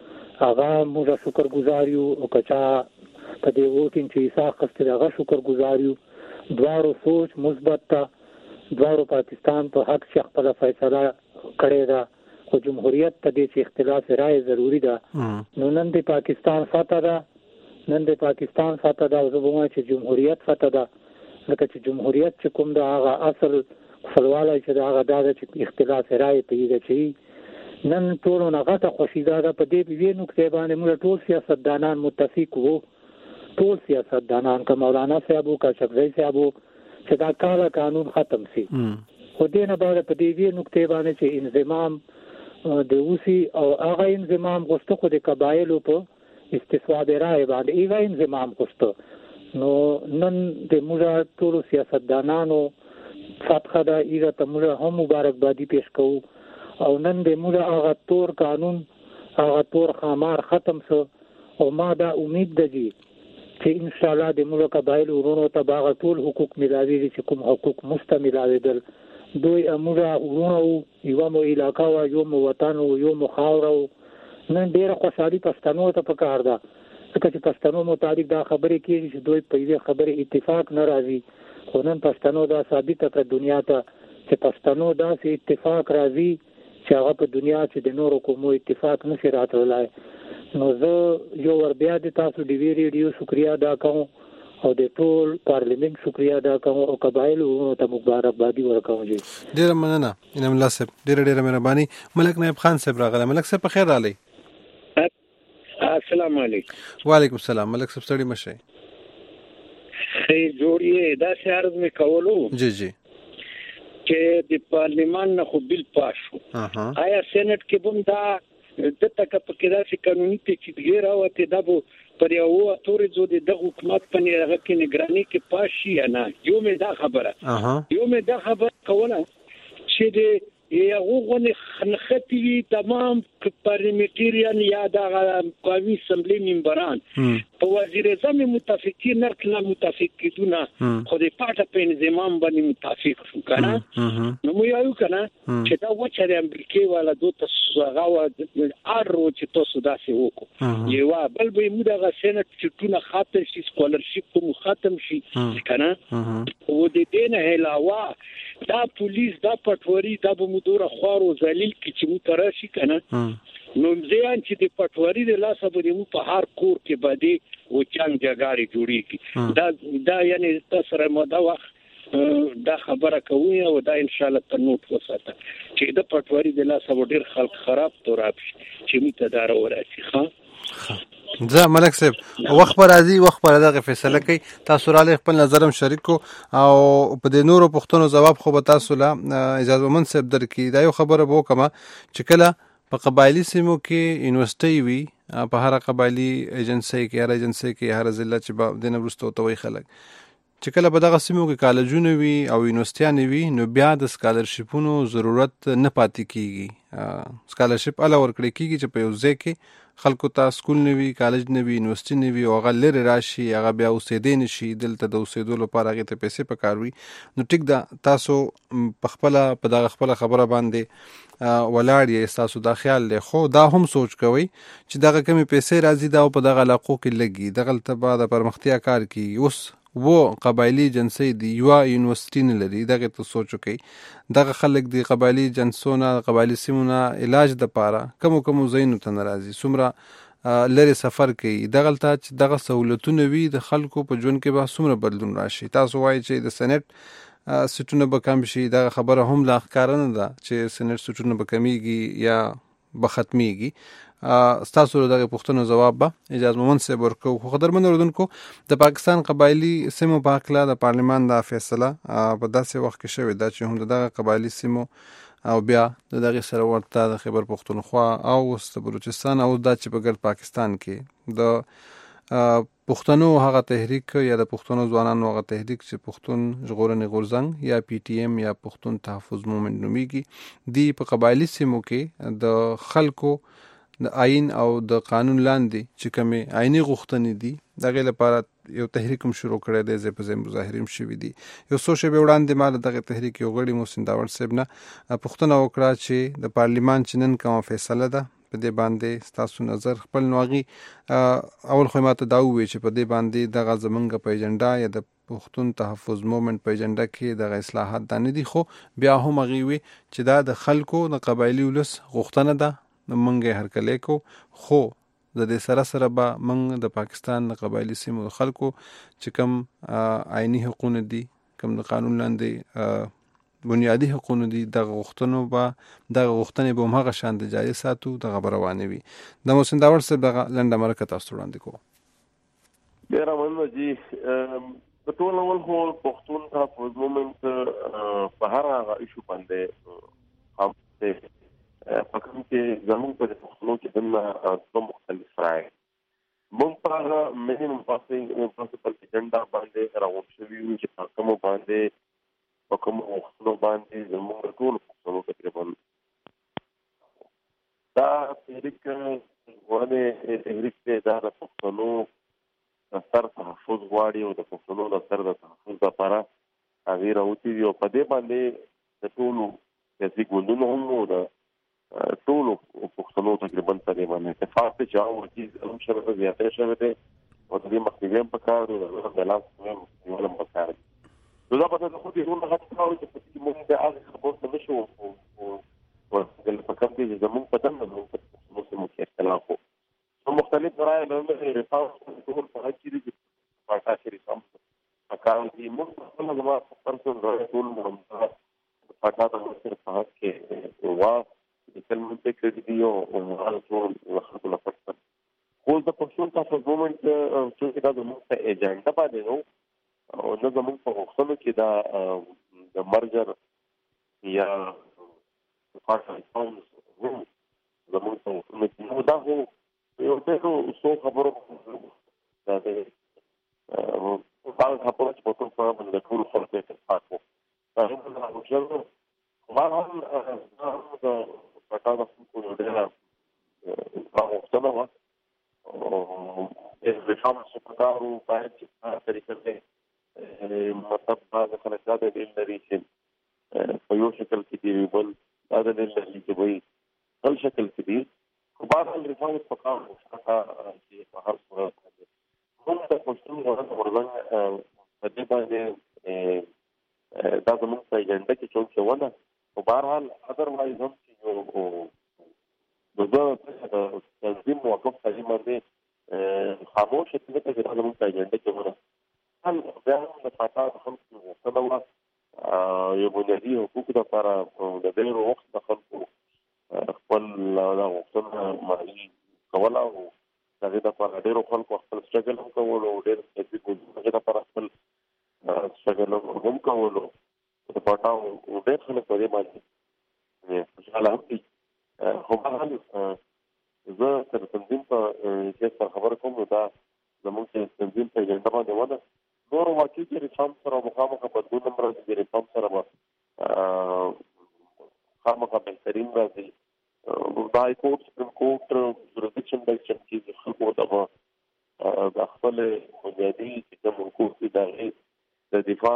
هغه موږ شکرګزار یو او کچا په دې ووټینګ چې حساب کړي هغه شکرګزار یو. دوارو سوچ مثبت تا دوارو پاکستان په حق شخ په فیصله کړی دا خو جمهوریت ته دې چې اختلاف رائے ضروری ده. نو نن د پاکستان فتح ده نن د پاکستان فتح ده او زه به وایم چې جمهوریت فتح ده لکه چې جمهوریت چې کوم ده هغه اصل خپلوالی چې ده هغه دا ده چې اختلاف رائے پیدا شي. نن ټولو نه غټه خوشي ده په دې یوې نقطې باندې موږ ټول سیاستدانان متفق وو ټول سیاستدانان که مولانا صاحب او که شفیع صاحب چې دا کاله قانون ختم شي. خو دې نه بعد په دې یوې نقطې باندې چې انضمام د اوسي او هغه انضمام غوښته خو د قبایلو په استصواب رائے باندې ایغه انضمام غوښته. نو نن د موږ ټول سیاستدانانو فتح ده ایغه ته موږ هم مبارکبادي پیش کوو او نن د موږ هغه تور قانون هغه تور خامار ختم شو او ما دا امید ده چې ان شاء الله د موږ قبایلو ورونو ته باغ ټول حقوق ملاوي چې کوم حقوق مستملاوي دوی اموږه ورونو یو مو علاقہ او یو مو وطن او یو مو خاور او نن ډیره خوشحالي پښتنو ته پکار ده ځکه چې پښتنو مطابق دا خبرې کېږي چې دوی په دې خبرې اتفاق نه راځي. خو نن پښتنو دا ثابت کړ دنیا ته چې پښتنو دا سي اتفاق راځي چې هغه په دنیا چې د نورو کومو اتفاق نشي راتلای. نو زه یو ور بیا د تاسو ډي وی ریډیو شکریا ادا کوم او د ټول پارلیمنت شکریا ادا کوم او قبایلو ته مبارکبادي ورکوم. جی ډیره مننه انعام الله صاحب ډیره ډیره مهرباني. ملک نایب خان صاحب راغله. ملک صاحب په خیر راغلی. السلام علیکم. وعلیکم السلام. ملک صاحب ستړي مشه. خیر جوړیه دا عرض می کولو جی جی چې د پارلیمان نه خو بل پاشو آیا سېنات کې بم دا د تک په کې دا چې قانوني پیچیدګي راوته دا به پر یو اتوري زو د حکومت په هغه کې نگرانی کې پاشي نه. یو مې دا خبره یو مې دا خبره کوله چې د یو غونې خنختي تمام پارلیمنټریان یا د قومي اسمبلی ممبران په وزیر اعظم متفقین نه کله متفقیدونه خو د پټه په نظام باندې متفق شو کنه. نو مو یو کنه چې دا وچه د امریکای والا دوه غوا ارو چې تاسو داسې وکړو یو بل به موږ د سېنات چټونه خاطر شي سکولرشپ مو ختم شي کنه. او د دې نه علاوه دا پولیس دا پټوري دا به مدور خوارو ذلیل کی چې مو تراشي کنه. نو ځان چې د پټوري د لاسه به مو په هر کور کې باندې و چنګ جګاری جوړیږي. دا دا یعنی تاسو مو دا وخت دا خبره کوي او دا ان شاء الله ته نوٹ وساته چې د پټوري د لاسه ډیر خلک خراب توراب شي چې می ته دار وراسي. ښه زه ملک صاحب وخت پر راځي وخت پر دغه فیصله کوي. تاسو را لې خپل نظرم شریک کو او په دې نورو پښتنو جواب خو به تاسو له اجازه ومن صاحب درکې دا یو خبره وو کما چې کله په قبایلی سیمو کې یونیورسيټي وي په هر قبایلی ایجنسی کې هر ایجنسی کې هر ضلع چې د نورستو توي خلک چې کله په دغه سیمو کې کالجونه وي او یونیورسيټیان وي نو بیا د سکالرشپونو ضرورت نه پاتې کیږي. سکالرشپ اله ورکړي کیږي چې په یو ځای کې خلکو ته سکول نه وي کالج نه وي یونیورسيټي نه وي او هغه لري راشي هغه بیا اوسېدې نشي دلته د اوسېدو لپاره هغه ته پیسې پکاروي. نو ټیک دا تاسو په خپل په دغه خپل خبره باندې ولاړ یې تاسو دا خیال له خو دا هم سوچ کوي چې دغه کمی پیسې راځي دا په دغه علاقو کې لګي دغه ته بعد پرمختیا کار کوي. اوس وو قبایلی جنسي دی یو یونیورسيټي نه لري دغه ته سوچو کوي دغه خلک دی قبایلی جنسونه قبایلی سیمونه علاج د پاره کوم کوم زینو ته ناراضي سمره لری سفر کوي دغه ته دغه سہولتونه وي د خلکو په ژوند کې به سمره بدلون راشي. تاسو وایي چې د سېنات سټونه به کم شي دا خبره هم لا ښکارنه ده چې سېنات سټونه به کمیږي یا به ختميږي. ستاسو دغه پوښتنو جواب به اجازه مومن صاحب ورکو. خو قدرمن اوردونکو د پاکستان قبایلی سیمو په اړه د پارلیمان د فیصله په داسې وخت کې شوې ده چې هم دغه قبایلی سیمو او بیا دغه سره ورته د خیبر پختونخوا او د بلوچستان او د چې په ګرد پاکستان کې د پښتنو هغه تحریک یا د پښتنو ځوانانو هغه تحریک چې پښتون ژغورنې غورځنګ یا پی ټی ایم یا پښتون تحفظ مومنت نومیږي دی په قبایلی سیمو کې د خلکو د آئین او د قانون لاندې چې کومه آئینی غوښتنې دي دغه لپاره یو تحریک هم شروع کړی دی چې په ځای مظاهرې شوي دي. یو څو شپې وړاندې مال دغه تحریک یو غړي محسن داور صاحب نه پوښتنه وکړه چې د پارلیمان چې نن کومه فیصله ده په دې باندې تاسو نظر خپل نوغي اول خو ماته دا وی چې په دې باندې دغه زمونږ په ایجنډا یا د پښتون تحفظ موومېنټ په ایجنډا کې د اصلاحات دانه دي خو بیا هم غوي چې دا د خلکو د قبایلی ولس غوښتنه ده مونږه هر کله کو خو د دې سره سره به مونږ د پاکستان د قبایلی سیمو خلکو چې کوم آئینی حقوق دي کوم د قانون لاندې بنیادی حقوق دي د غوښتنو به د غوښتنې به هم غشان د جاري ساتو د خبروانه وي د موسم داور سره د لنډه مرکه تاسو وړاندې کوم ډیر مننه جی په ټول اول خو پښتون تحفظ موومېنټ په هر هغه ایشو باندې هم ته په کوم کې زموږ په پښتنو کې د څو مختلف راي مونږ په مینیمم پاسینګ پرنسپل ایجنډا باندې راوښ شوی چې په کوم باندې په کوم وختونو باندې زموږ ټول پښتنو تقریبا دا تحریک ونه تحریک دا د پښتنو د سر تحفظ غواړي او د پښتنو د سر د تحفظ لپاره هغه راوتی دی او په دې باندې د ټولو سیاسي ګوندونو هم د ټولو پښتنو تقریبا په دې باندې اتفاق ته چاو چې هم شرط زیاتې شوه دي او د دې مخکې په کار او د لاس په ولم په کار دا په دغه خو دې ټول هغه کار چې موږ د هغه خبرو ته نشو او د فکر کې زموږ په دغه نو څه مو کې اختلاف وو مختلف راي له ریفاوس ټول په هغه کې دي پاکا شری سم کار دي موږ په هغه وخت پرسن راي ټول موږ پاکا د سر په هغه کې وا د کلمې په کې دي او هغه ټول وخت له پټ خو د پښتون تحفظ موومېنټ چې دا زموږ په ایجنډا باندې نو او نه زموږ په وختونو کې دا د مرجر یا پاکستان زموږ په وختونو کې نو دا هو یو څه څو خبرو دا د او په هغه خبرو چې په ټول په باندې ټول خلک ته پاتو دا هم نه راوځي خو هغه د پټاو په ډېر په وختونو او د شام سپکارو په هیڅ طریقه کې مطلب بعض خلک دا د لري چې په یو شکل کې دی بل دا د لري چې وایي بل شکل کې دی خو بعض ریفاوس په کار چې په هر صورت باندې هم د پښتون غوړه ورغلن په دې باندې دا زموږ په ایجنډا کې څو څه ونه او بهرحال اذروایز هم چې یو دغه تنظیم موقف ځای باندې خاموش چې دا زموږ په ایجنډا کې ونه هل بیا هم د پاتا د خلکو غوښتنه یو بنیادي حقوق لپاره د ډېرو وخت د خلکو خپل غوښتنه مالي کول او دغه لپاره ډېرو خلکو خپل سټرګل هم کول او ډېر سیاسي ګوندونو لپاره خپل سټرګل هم کول د پاتا ډېر خلک په دې باندې خوشاله هم دي خو بهرحال زه تر تنظیم په کې خبره کوم دا زموږ تنظیم په ایجنډا باندې ونه نور واقعي چې ریفام سره مخامخ بدلون هم راځي چې ریفام سره به خامخا بهترین راځي د های کورټ سپریم کورټ جوریډکشن بیسډ چې خلکو ته د خپل بنیادي چې کوم حقوق دي د دفاع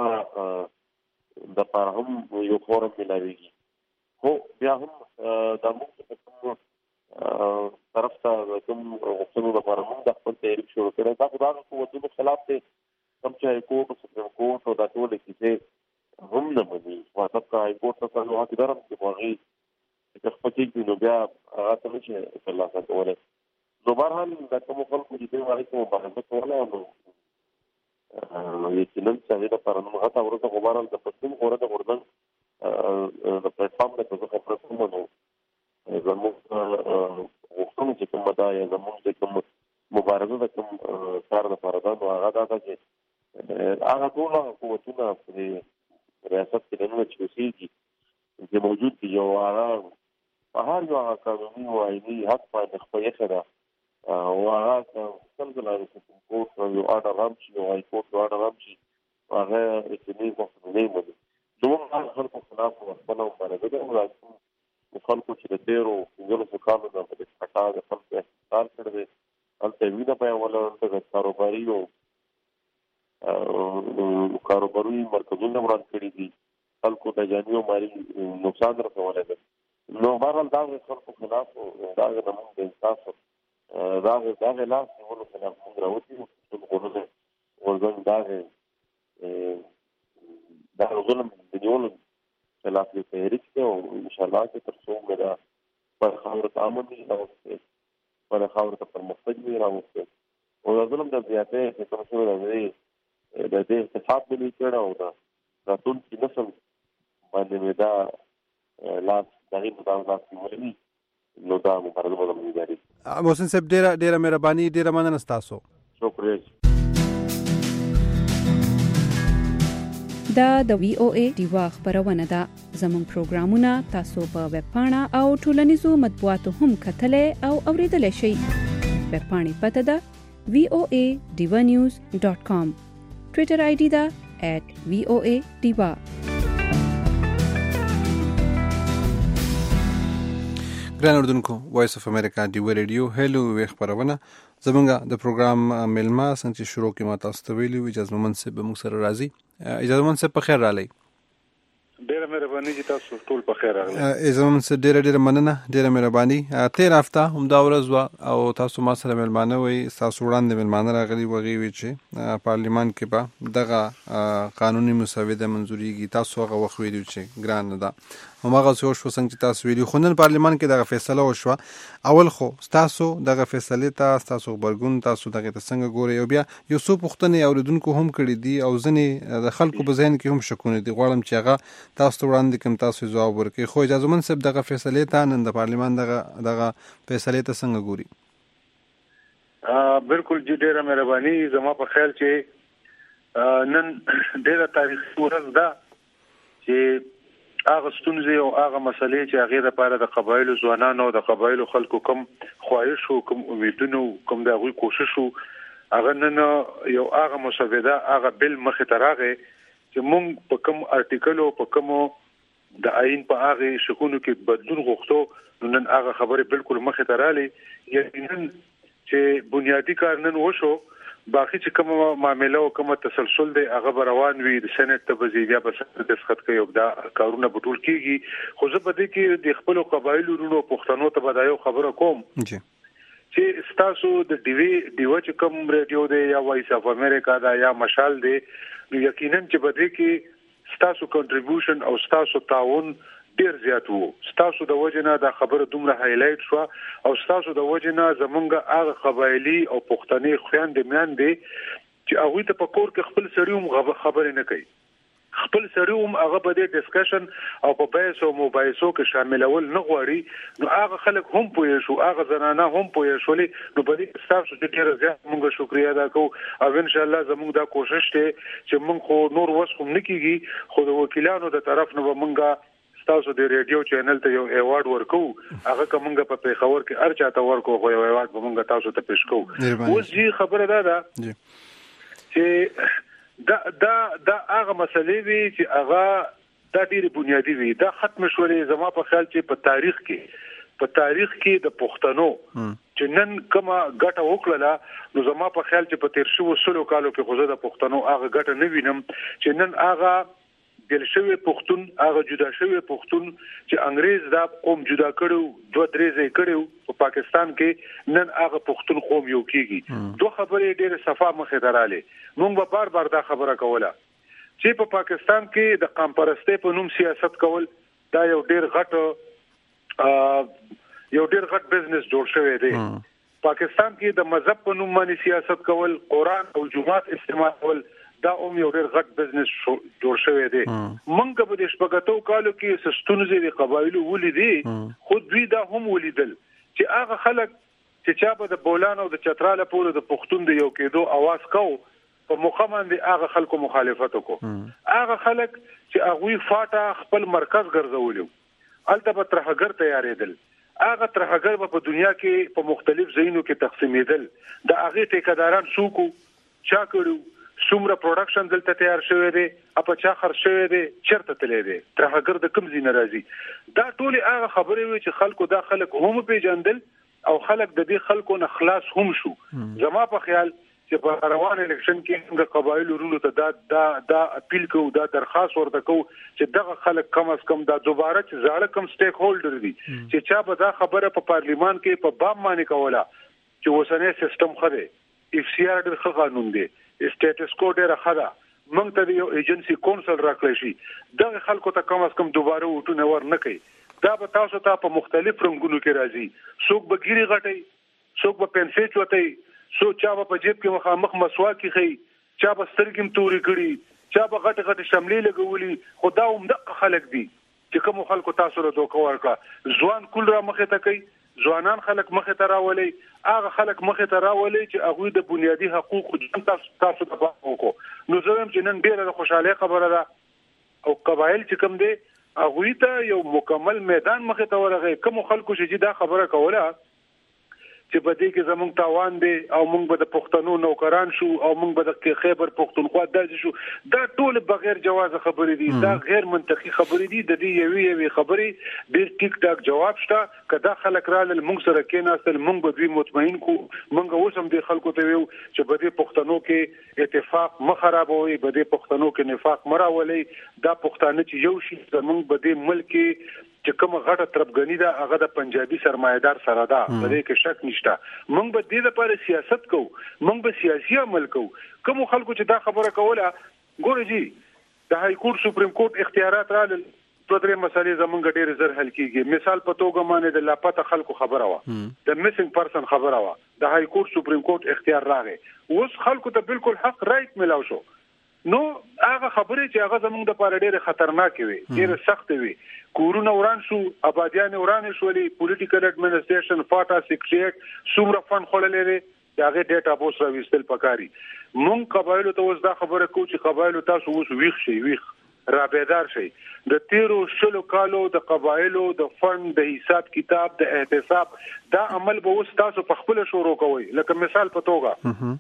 د لپاره هم یو فورم ملاويږي خو بیا هم د موږ په طرف ته کوم غوښتنو لپاره موږ د خپل تحریک شروع کړی دا خو د قوتونو خلاف دی کوم چې های کورټ سپریم کورټ او دا ټول کیسې هم نه مني مطلب که های کورټ ته نو هغه درم چې باغی چې خپل کې نو بیا هغه ته نشي ترلاسه کولای نو بهرحال دا کوم خلکو چې دوی وایي کوم باندې کوله نو یقینا چې دا پر نو هغه ورته غوړل د پښتون غوړه غوړدل د پلیټ فارم د څه خبره کوم نو زموږ وختونه چې کومه دا یا زموږ چې کوم مبارزه د کوم کار لپاره دا نو هغه دا چې هغه ټول قوتونه په ریاست کې نن چې وسیږي چې موجود دي یو هغه په هر یو قانوني او آئینی حق باندې خپل ښه او هغه څنګه لاري چې کوم یو اډر رامشي او های کورټ اډر رامشي هغه اتنی کوم نه مو نو هغه خلکو خلاف ورسپنه باندې د خلکو چې د تیرو څنګه کارونه د پټا د خلکو استعمال کړي البته وینه په ولر د کاروباري او کاروباري مرکزونه وران کړی دي خلکو د جاني او مالي نقصان رسولای دي نو بهرحال دا خلکو خلاف دا د موږ د انصاف دا دا لاس نیولو خلاف موږ راوځي چې موږ ورځن دا دا ظلم د نیولو خلاف یې تحریک دی او ان شاء الله چې تر څو موږ پر خاور تعامل راوځي پر خاور ته پرمختګ راوځي او دا ظلم د زیاتې چې کوم څه راځي د دې استفاد ملي کړه او دا راتون چې نسل باندې دا لاس دغه مطابق لاس نیولې نو دا مبارزه به موږ جاري محسن صاحب ډیره ډیره مهرباني ډیره مننه تاسو شکریہ دا د وی او ای دیوا خبرونه ده زموږ پروګرامونه تاسو په ویب پاڼه او ټولنیزو مطبوعاتو هم کتلې او اوریدلای شئ ویب پاڼې پته ده وی او ای دیوا نیوز ډاٹ کام ټوئیټر آی ډي ده ایٹ وی او ای دیوا ګران اردوونکو وایس اف امریکا دیو ریډیو هلو وی خبرونه زمونږ د پروګرام ملما څنګه شروع کې ما تاسو ته ویلو اجازه منصب به موږ سره راځي اجازه منصب په خیر رالی ډیره مهرباني چې تاسو ټول په خیر راغلی اجازه منصب ډیره ډیره مننه ډیره مهرباني تیر هفته هم دا ورځ وا او تاسو ما سره ملمانه وي تاسو وړاندې ملمانه راغلي وغي وی چې پارلیمان کې به دغه قانوني مسوده منزوريږي تاسو هغه وخت ویلو چې ګران ده همغه څه شو څنګه تاسو ویلو خو نن پارلیمان کې دغه فیصله وشو اول خو تاسو دغه فیصله تاسو خبرګون تاسو دغه څنګه ګوري او بیا یو څو پوښتنې اوریدونکو هم کړې دي او ځنې د خلکو په ذهن کې هم شکونه دي غواړم چې هغه تاسو وړاندې کوم تاسو جواب ورکړئ خو اجازه منصب دغه فیصله ته نن د پارلیمان دغه دغه فیصله ته څنګه ګوري بالکل جی ډیره مهرباني زما په خیال چې نن ډیره تاریخي ورځ ده چې هغه ستونزې او هغه مسلې چې هغه د پاره د قبایلو ځوانانو او د قبایلو خلکو کوم خواهش او کوم امیدونو کوم د غوي کوشش هغه نن یو هغه مسوده هغه بل مخ ته راغی چې مونږ په کوم ارټیکل او په کوم د آئین په هغه شکونو کې بدلون غوښتو نن هغه خبره بالکل مخ ته رالی یقینا چې بنیادی کار نن وشو باقي چې کوم معاملې او کوم تسلسل دی هغه روان وي د سېنات ته وزیریا په سر دسخط کوي او دا کارونه بټول کیږي خو زه په دې کې د خپل قبایلو ورونو پښتنو ته بدایو خبره کوم جی چې ستاسو د ډیوی دیو چې کوم ریډیو دی یا وایس اف امریکا دا یا مشال دی نو یقینا چې په دې کې ستاسو کنټریبیوشن او ستاسو تعاون ډیر زیات وو ستاسو د وجنه دا خبره دومره هایلایټ شو او ستاسو د وجنه زمونږ هغه قبایلی او پښتني خويندې میاندې چې هغه ته په کور کې خپل سړیوم خبرې نه کوي خپل سړیوم هغه په دې ډسکشن او په بحث او مباحثو کې شاملول نه غواړي نو هغه خلک هم پوي شو هغه زنانه هم پوي شولې نو په دې ستاسو چې ډیر زیات موږ شکریا ادا کوو او ان شاء الله زموږ دا کوشش ته چې موږ خو نور وس هم نکېږي خو د وکیلانو د طرف نه موږ تاسو د ریډیو چینل ته یو ایوارډ ورکو هغه کومه په پیښور کې ارچاته ورکو خو یو ایوارډ به موږ تاسو ته پېښ کوو اوس جی خبره ده ده چې دا دا دا هغه مسلې وی چې هغه د ډېری بنیادی وی دا ختم شولې زما په خیال چې په تاریخ کې په تاریخ کې د پښتنو چې نن کومه ګټه وکړه نو زما په خیال چې په تیر شو سلو کالو کې خو زه د پښتنو هغه ګټه نه وینم چې نن هغه دل شوی پښتون هغه جدا شوی پښتون چې انګريز دا قوم جدا کړو دوه درې ځای کړو په پاکستان کې نن هغه پښتون قوم یو کیږي دوه خبرې ډېر صفه مخه دراله مونږ به بار بار دا خبره کوله چې په پاکستان کې د قوم پرستی په نوم سیاست کول دا یو ډېر غټ یو ډېر غټ بزنس جوړ شوی دی پاکستان کې د مذهب په نوم باندې سیاست کول قران او جمعات استعمال کول دا اوم یو ډېر غټ بزنس جوړ شوی دی منګه په دې شپږتو کالو کې سستونزې د قبایلو ولیدي خو دوی دا هم ولیدل چې هغه خلک چې چا په د بولان او د چتراله پورې د پښتون د یو کېدو आवाज کو په مخمن دي هغه خلکو مخالفت وکړو هغه خلک چې هغه فاټا خپل مرکز ګرځولیو الته په ترهګر تیارېدل هغه ترهګر په دنیا کې په مختلف ځایونو کې تقسیمېدل د هغه ټیکداران څوک چا کړو څومره پروډکشن دلته تیار شوی دی اپا چا خرڅ شوی دی چرته تللی دی ترهګر د کوم ځای نه راځي دا ټول هغه خبرې وي چې خلکو دا خلک هم پیژندل او خلک د دې خلکو نه خلاص هم شو زما په خیال چې په روان الیکشن کې د قبایل ورونو ته دا دا دا اپیل کوو دا درخواست ورته کوو چې دغه خلک کم از کم دا دوباره چې زاړه کم سټیک هولډر دي چې چا به دا خبره په پارلیمان کې په باب باندې کوله چې اوسنی سیستم خره اف سی آر د قانون دی سټیټس کو ډیره خره موږ ته یو ایجنسی کونسل راکړی شي دغه خلکو ته کم از کم دوباره وټونه ور نه کوي دا به تاسو ته په مختلف رنگونو کې راځي څوک به ګيري غټي څوک به پنسل چوتای سو چا په جیب کې مخامخ مسواکی خي چا په سترګم توري کړي چا په غټ غټ شملې لګولي خدا هم د خلک دي چې کوم خلکو تاسو له دوکه ورکړه ځوان کول را مخه ته کوي ځوانان خلک مخه ته راولي هغه خلک مخه ته راولي چې هغه د بنیادی حقوق تاسو تاسو ته وکړو نو زه هم چې نن ډیره خوشاله خبره ده او قبایل چې کوم دي هغه ته یو مکمل میدان مخه ته ورغی کوم خلکو چې دا خبره کوله چې په دې کې زمونږ تاوان دی او موږ به د پښتنو نوکران شو او موږ به د خیبر پښتونخوا درځ شو دا ټول بغیر جواز خبرې دي دا غیر منطقي خبرې دي د دې یوې یوې خبرې ډېر ټیک ټاک جواب شته کدا خلک را ل موږ سره کېناستل موږ به دوی مطمئن کو موږ اوس هم د خلکو ته ویو چې په دې پښتنو کې اتفاق مخربوي په دې پښتنو کې نفاق مراولي دا پښتانه چې یو شي زمونږ په دې ملک چې کوم غټه تربګنی ده هغه د پنجابي سرمایدار سره ده په دې کې شک نشته موږ به دې لپاره سیاست کوو موږ به سیاسي عمل کوو کوم خلکو چې دا خبره کوله ګورئ جی د های کورټ سپریم کورټ اختیارات را ل دوه درې مسالې زمونږ ډېر زر حل کیږي مثال په توګه باندې د لاپته خلکو خبره وا د میسنګ پرسن خبره وا د های کورټ سپریم کورټ اختیار راغی اوس خلکو ته بالکل حق رائټ ملاو شو نو هغه خبرې چې هغه زمونږ د لپاره ډېر خطرناک وي ډېر سخت وي کورونه وران شو آبادیان وران شولې پولیټیکل اډمنسټریشن فاټا سیکریټ سومره فن خړلې دي هغه ډیټا بیس راوستل پکاري مونږ قبایل ته اوس دا خبره کوو چې قبایل تاسو اوس ویښ شي ویښ را بیدار شي د تیرو شلو کالو د قبایلو د فند د حساب کتاب د احتساب دا عمل به اوس تاسو په خپل شروع کوئ لکه مثال په توګه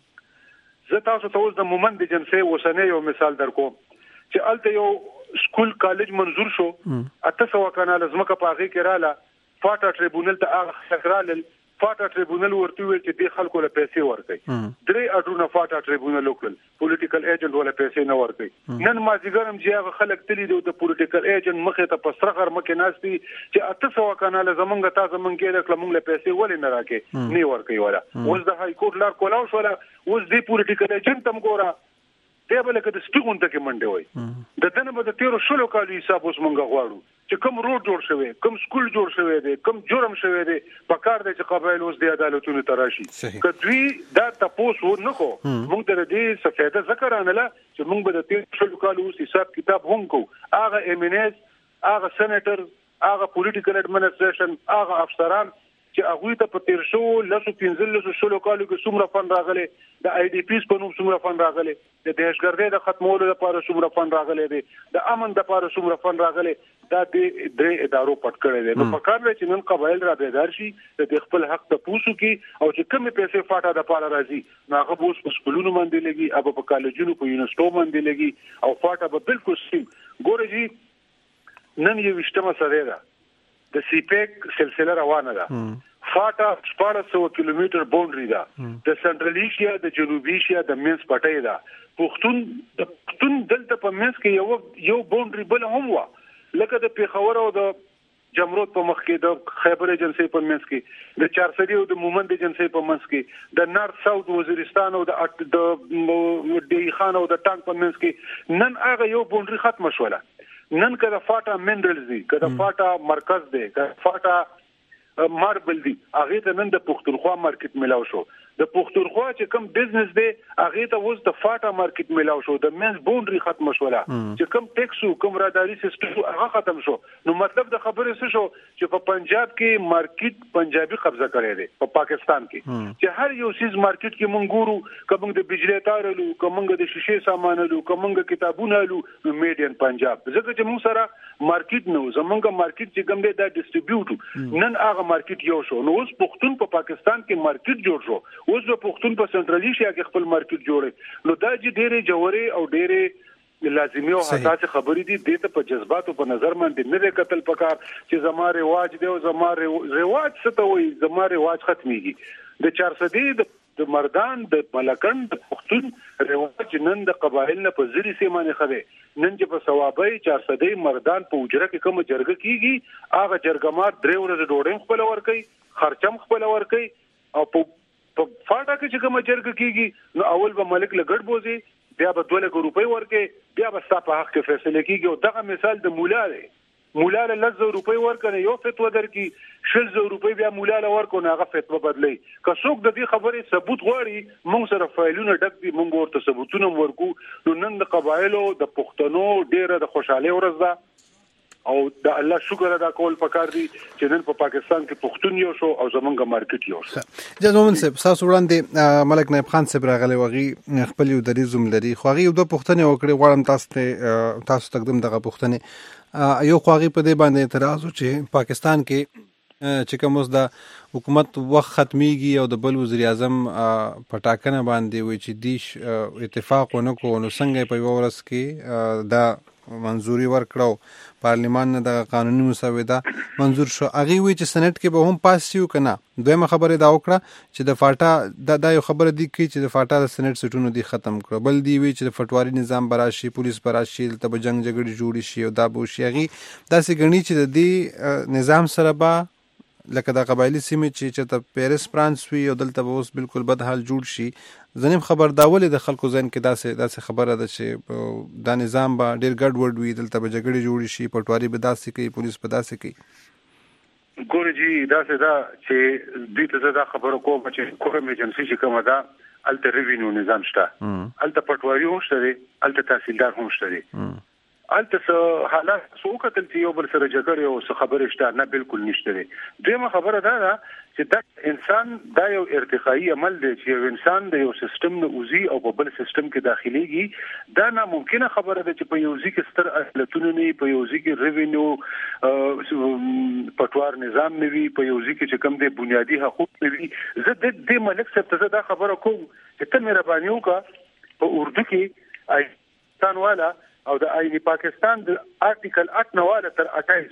زه تاسو ته اوس د مومند جنسي وسنه یو مثال درکوم چې الته یو سکول کالج منظور شو اته سو کنه لازمکه پاغي کې رااله فاټا ټریبونل ته هغه خکرال فاټا ټریبونل ورته ویل چې د خلکو له پیسې ورکړي درې اډرونه فاټا ټریبونل وکړل پولیټیکل ایجنټ ولا پیسې نه ورکړي نن ما ځګرم چې هغه خلک تللی د پولیټیکل ایجنټ مخه ته پسرغر مکه ناشتي چې اته سو کنه لازمنګ تاسو مونږ کې د کلمنګ له پیسې ولې نه راکې نه ورکړي ولا اوس د های کورټ لار کولاو شو اوس د پولیټیکل ایجنټ تم ګورا دی بل کې د سپیغون ته کې منډه وای د دنه به د تیرو شلو کالو حساب اوس مونږ غواړو چې کوم روډ جوړ شوی کوم سکول جوړ شوی دی کوم جرم شوی دی په کار دی چې قبایل اوس د عدالتونو تراشي کدوی دا تاسو نه کو مونږ د دې سفیده ذکر انله چې مونږ به د تیرو شلو کالو حساب کتاب هم کو هغه ایمنس هغه سېنیټر هغه پولیټیکل اډمنسټریشن هغه افسران چې هغه ته په تیر شو لاسو پنځل لاسو شلو کالو کې څومره فند راغلي د آی ډی پیس په نوم څومره فند راغلي د دهشتګردۍ د ختمولو لپاره څومره فند راغلي دي د امن لپاره څومره فند راغلي دا د درې ادارو پټ کړی دي نو په کار چې نن قبایل را بیدار شي د خپل حق ته پوسو کې او چې کومه پیسې فاټا د پاره راځي نو هغه اوس په سکولونو باندې لګي او په کالجونو په یونیورسيټو باندې لګي او فاټا به بالکل سیم ګورې نن یو وشتمه سره ده د سی پیک سلسله روانه ده فاټا شپږ سوه کیلومتر باونډري ده د سنټرل ایشیا د جنوبي ایشیا د مینس پټي ده پښتون د پښتون دلته په مینس کې یو یو باونډري بل هم و لکه د پیښور او د جمرود په مخ کې د خیبر ایجنسی په منځ کې د چارسدي او د مومند ایجنسی په منځ کې د نارث ساوث وزیرستان او د د دی خان او د ټانک په منځ کې نن هغه یو باونډري ختم شوله نن کله فاټا منرلز دي کله فاټا مرکز دی کله فاټا ماربل دي هغه ته نن د پښتونخوا مارکیټ ملاو شو د پښتونخوا چې کوم بزنس دی هغه ته اوس د فاټا مارکیټ ملاو شو د مینز باونډري ختم شوله چې کوم ټیکس او کوم راداري سیستم هغه ختم شو نو مطلب د خبرې څه شو چې په پنجاب کې مارکیټ پنجابي قبضه کړی دی په پاکستان کې چې هر یو سیز مارکیټ کې مونږ ګورو کوم د بجلی تارلو کوم د شیشې سامانلو کوم د کتابونو لو میډین پنجاب ځکه چې موږ سره مارکیټ نو زمونږ مارکیټ چې کوم دی دا ډیسټریبیوټ نن هغه مارکیټ یو شو نو اوس پښتون په پاکستان کې مارکیټ جوړ شو اوس د پښتون په سنټرل ایشیا کې خپل مارکیټ جوړي نو دا چې ډېرې جوړې او ډېرې لازمي او حساس خبرې دي د ته په جذباتو په نظر باندې نه قتل پکار چې زماره رواج دی او زماره رواج څه ته وایي زماره رواج ختميږي د چارسدي د د مردان د ملکن د پښتون رواج نن د قبایل نه په زری سیمانه خده نن چې په ثوابي چار سدي مردان په وجره کې کوم جرګه کیږي هغه جرګمار درې ورځې ډوډۍ خپل ورکي خرچم خپل ورکي او په فاټا کې چې کوم جرګه کیږي نو اول به ملک لګړ بوزي بیا به دوه لک روپۍ ورکي بیا به ستا په حق کې فیصله کیږي او دغه مثال د مولا دی مولا له لږ روپۍ ورکنه یو فتوا درکې شل زره روپۍ بیا مولا له ورکونه هغه فتوا بدلی که څوک د دې خبرې ثبوت غواړي موږ سره فایلونه ډک دي موږ ورته ثبوتونه ورکو نو نن د قبایلو د پښتنو ډیره د خوشحالي ورځ ده او د الله شکر ادا کول پکار دي چې نن په پاکستان کې پښتون یو شو او زمونږ مارکیټ یو شو جنومن صاحب تاسو وړاندې ملک نایب خان صاحب راغلی وغي خپل یو دریزم لري خو هغه یو د پښتنې وکړي غواړم تاسو ته تاسو تقدم دغه پښتنې یو خواغي په دې باندې اعتراض و چې پاکستان کې چې کوم اوس د حکومت وخت ختميږي او د بل وزیر اعظم پټاکنه باندې وي چې دیش اتفاق ونه کو نو څنګه په ورس کې دا منځوري ورکړو پارلیمان نه د قانوني مسوده منظور شو هغه وی چې سنت کې به هم پاس شي کنه دویمه خبره دا وکړه چې د فاټا د یو خبره دی کې چې د فاټا د سنت سټونو دی ختم کړو بل دی وی چې د فټواري نظام براشي پولیس براشي ته به جنگ جګړه جوړی شي او دا به شي هغه داسې غني چې د دې نظام سره به لکه د قبایلی سیمې چې چې ته پیرس فرانس وی او دلته به اوس بالکل بد حال جوړ شي زنیم خبر دا ولې د خلکو ځین کې داسې داسې خبره ده چې دا نظام به ډیر ګډ وډ وي دلته به جګړې جوړ شي پټواري به داسې کوي پولیس به داسې کوي ګورجی داسې دا چې دې ته دا خبره کوم چې کوم ایجنسی چې کومه ده الته ریوینیو نظام شته الته پټواري هم شته الته تحصیلدار هم شته الته څه حالات څو کتل چې یو بل سره جګړه او څه خبره شته نه بالکل نشته دی دغه خبره ده چې دا انسان دا یو ارتقایي عمل دی چې یو انسان د یو سیستم نه اوزي او په بل سیستم کې داخليږي دا ناممکنه خبره ده چې په یو ځکه ستر اصلتونه نه په یو ځکه ریوینیو پټوار نظام نه وي په یو ځکه چې کوم د بنیادی حقوق نه وي زه د دې ملک څخه دا خبره کوم چې ته مهرباني وکړه په اردو کې پاکستان والا او د آئین پاکستان د آرټیکل اټ نواله تر اټایس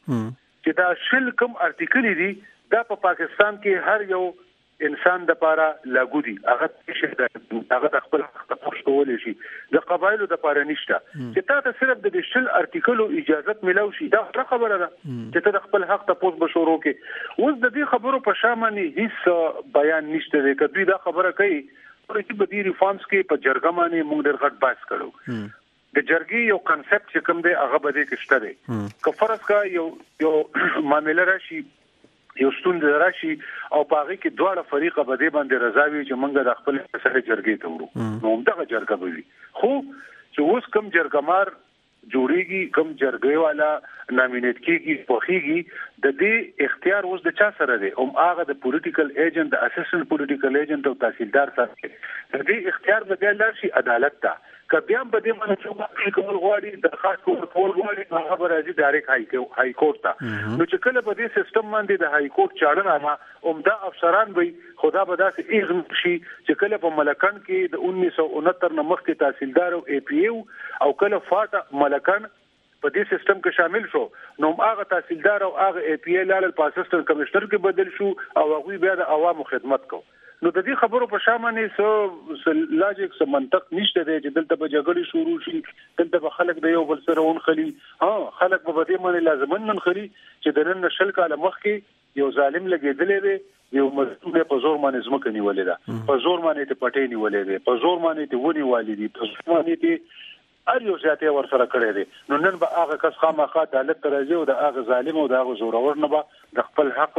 چې دا شل کوم آرټیکل دي دا په پاکستان کې هر یو انسان د پاره لاګو دي هغه څه هغه خپل حق تفوش کولای شي د قبایلو د پاره نشته چې تا ته صرف د شل آرټیکلو اجازه ملو شي دا خبره ده چې ته خپل حق تفوش بشورو کې اوس د دې خبرو په شامل هیڅ بیان نشته دی کدی دا خبره کوي چې په دې ریفارمز کې په جرګه باندې موږ ډېر غټ بحث کړو د جرګي یو کنسپټ چې کوم دی هغه به دې کې شته دی که فرض کا یو یو معاملې راشي یو ستوند راشي او پاره کې دواړه فریقه به دې باندې رضا وي چې موږ د خپل سره جرګي ته ورو نو دغه جرګه به وي خو چې اوس کوم جرګمار جوړيږي کوم جرګي والا نامینیټ کیږي پوخیږي د دې اختیار اوس د چا سره دی او هغه د پولیټیکل ایجنټ د اسسټنټ پولیټیکل ایجنټ او تحصیلدار سره دی د دې اختیار به د شي عدالت ته کبه هم بده باندې چې کوم غواړي درخواست کول غواړي هغه به راځي ډایرکټ هاي کورټ ته نو چې کله په دې سیستم باندې د هاي کورټ چاړنه ما عمده افسران وي خدا به داسې ایزم شي چې کله په ملکان کې د انیس سو انهتر نه مخکې تحصیلدار او ای پی او او کله فاټا ملکان په دې سیستم کې شامل شو نو هغه تحصیلدار او هغه ای پی ای لاله په اسسټنټ کمشنر کې بدل شو او هغه بیا د عوامو خدمت کو نو د دې خبرو په شامل سو لاجیک سم منطق نشته دی چې دلته به جګړې شروع شي دلته به خلک د یو بل سره ونخلي ها خلک به دې باندې لازمن نن خري چې د نن شل کاله مخکې یو ظالم لګیدلې دی یو مزدور په زور باندې زمکه نیولې ده په زور باندې ته پټې نیولې ده په زور باندې ته ونی والي دي په زور باندې ته ار یو ځاتې ور سره کړې دي نو نن به هغه کس خامخا عدالت ته راځي او د هغه ظالم او د هغه زورور نه به د خپل حق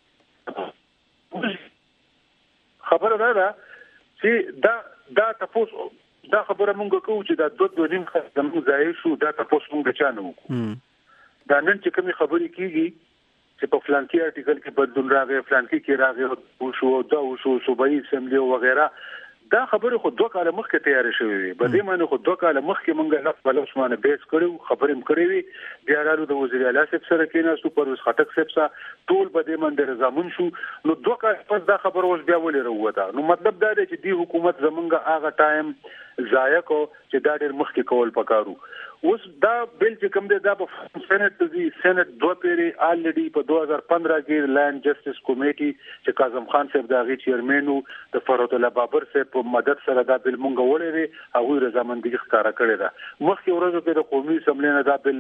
خبره ده چې دا دا تاسو دا خبره مونږ کوو چې دا دوه دوه نیم خدمت ځای شو دا تاسو مونږ چا نه وکړو دا نن چې کومي خبرې کیږي چې په فلان کې آرټیکل کې بدلون راغی فلان کې راغی او شو دا شو صوبایي اسمبلی او وغیرہ دا خبره خو دوه کاله مخکې تیار شوې وي په دې معنی خو دوه کاله مخکې مونږ لږ بل عثمانه بیس کړو خبرې مکړې وي بیا رالو د وزیر اعلی صاحب سره کېناستو پرویز خټک صاحب سره ټول په دې باندې رضامون شو نو دوه کاله پس دا خبره اوس بیا ولې وروته نو مطلب دا دی چې دی حکومت زمونږ هغه ټایم ضایع کو چې دا ډېر مخکې کول پکارو. اوس دا بل چې کوم دی دا په سېنات ته ځي. سېنات دوه پیری الریډي په دوه هزار پندرہ کې لینډ جسټس کمیټي چې کاظم خان صاحب دا غي چیرمن وو د فرات الله بابر صاحب په مدد سره دا بل مونږ وړي هغه رضامندي ښکارا کړی دا. مخکې ورځو کې د قومي اسمبلی نه دا بل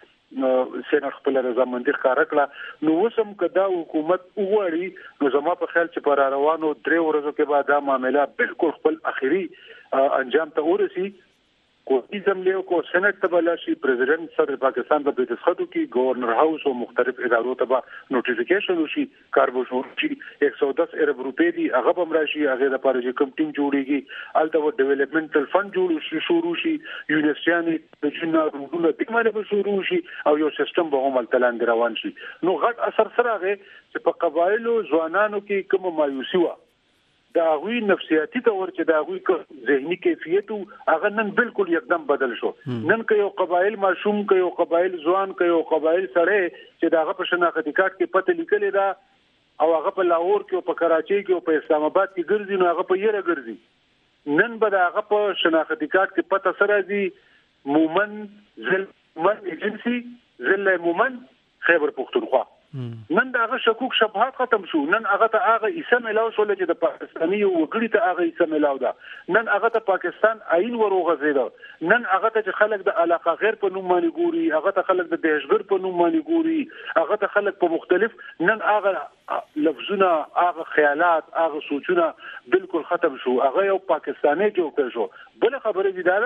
سېنات خپل رضامندي ښکارا کړه. نو وسم کدا حکومت وغواړي نو زما په خیال چې پر روانو درې ورځو کې بعد دا معاملې بالکل خپل اخیری انجام ته ورسي. قومي اسمبلی کو سېنات ته بلاشي پریزیدنت سره پاکستان ته د تسخطو کې گورنر هاوس او مختلف ادارو ته نوټیفیکیشن وشي کاربو شي ایک سو دس ارب روپے دی هغه بم راشي هغه د پاره چې کوم ټیم جوړیږي الته و ډیولپمنټل فند جوړ شي شروع شي یونیورسياني د جنا روډونه د کومه به شروع شي او یو سیستم به هم تلند روان شي. نو غټ اثر سره هغه چې په قبایلو ځوانانو کې کوم مایوسی و دا غوي نفسیاتی تور چې دا غوي ذهني کیفیت هغه نن بالکل یکدم بدل شو. نن که یو قبایل ماشوم که یو قبایل ځوان که یو قبایل سره چې داغه په شناختی کارت کې پته لیکلې ده او هغه په لاهور کې او په کراچۍ کې او په اسلام آباد کې ګرځي نو هغه په یره ګرځي. نن به هغه په شناختی کارت کې پته سره دي مومن ځل من ایجنسی ځل مومن خیبر پختونخوا. نن دا هغه شکوک شبهات ختم شو. نن هغه ته هغه اسم ملاو شو چې د پاکستاني وګړي ته هغه اسم ملاو ده. نن هغه ته پاکستان عین وروغزیدا. نن هغه ته خلک د علاقه غیر په نوم باندې ګوري هغه ته خلک د دهشتګر په نوم باندې ګوري هغه ته خلک په مختلف نن هغه لفظونه هغه خیالات هغه سوچونه بالکل ختم شو. هغه یو پاکستاني جوړ شو. بل خبره دي دا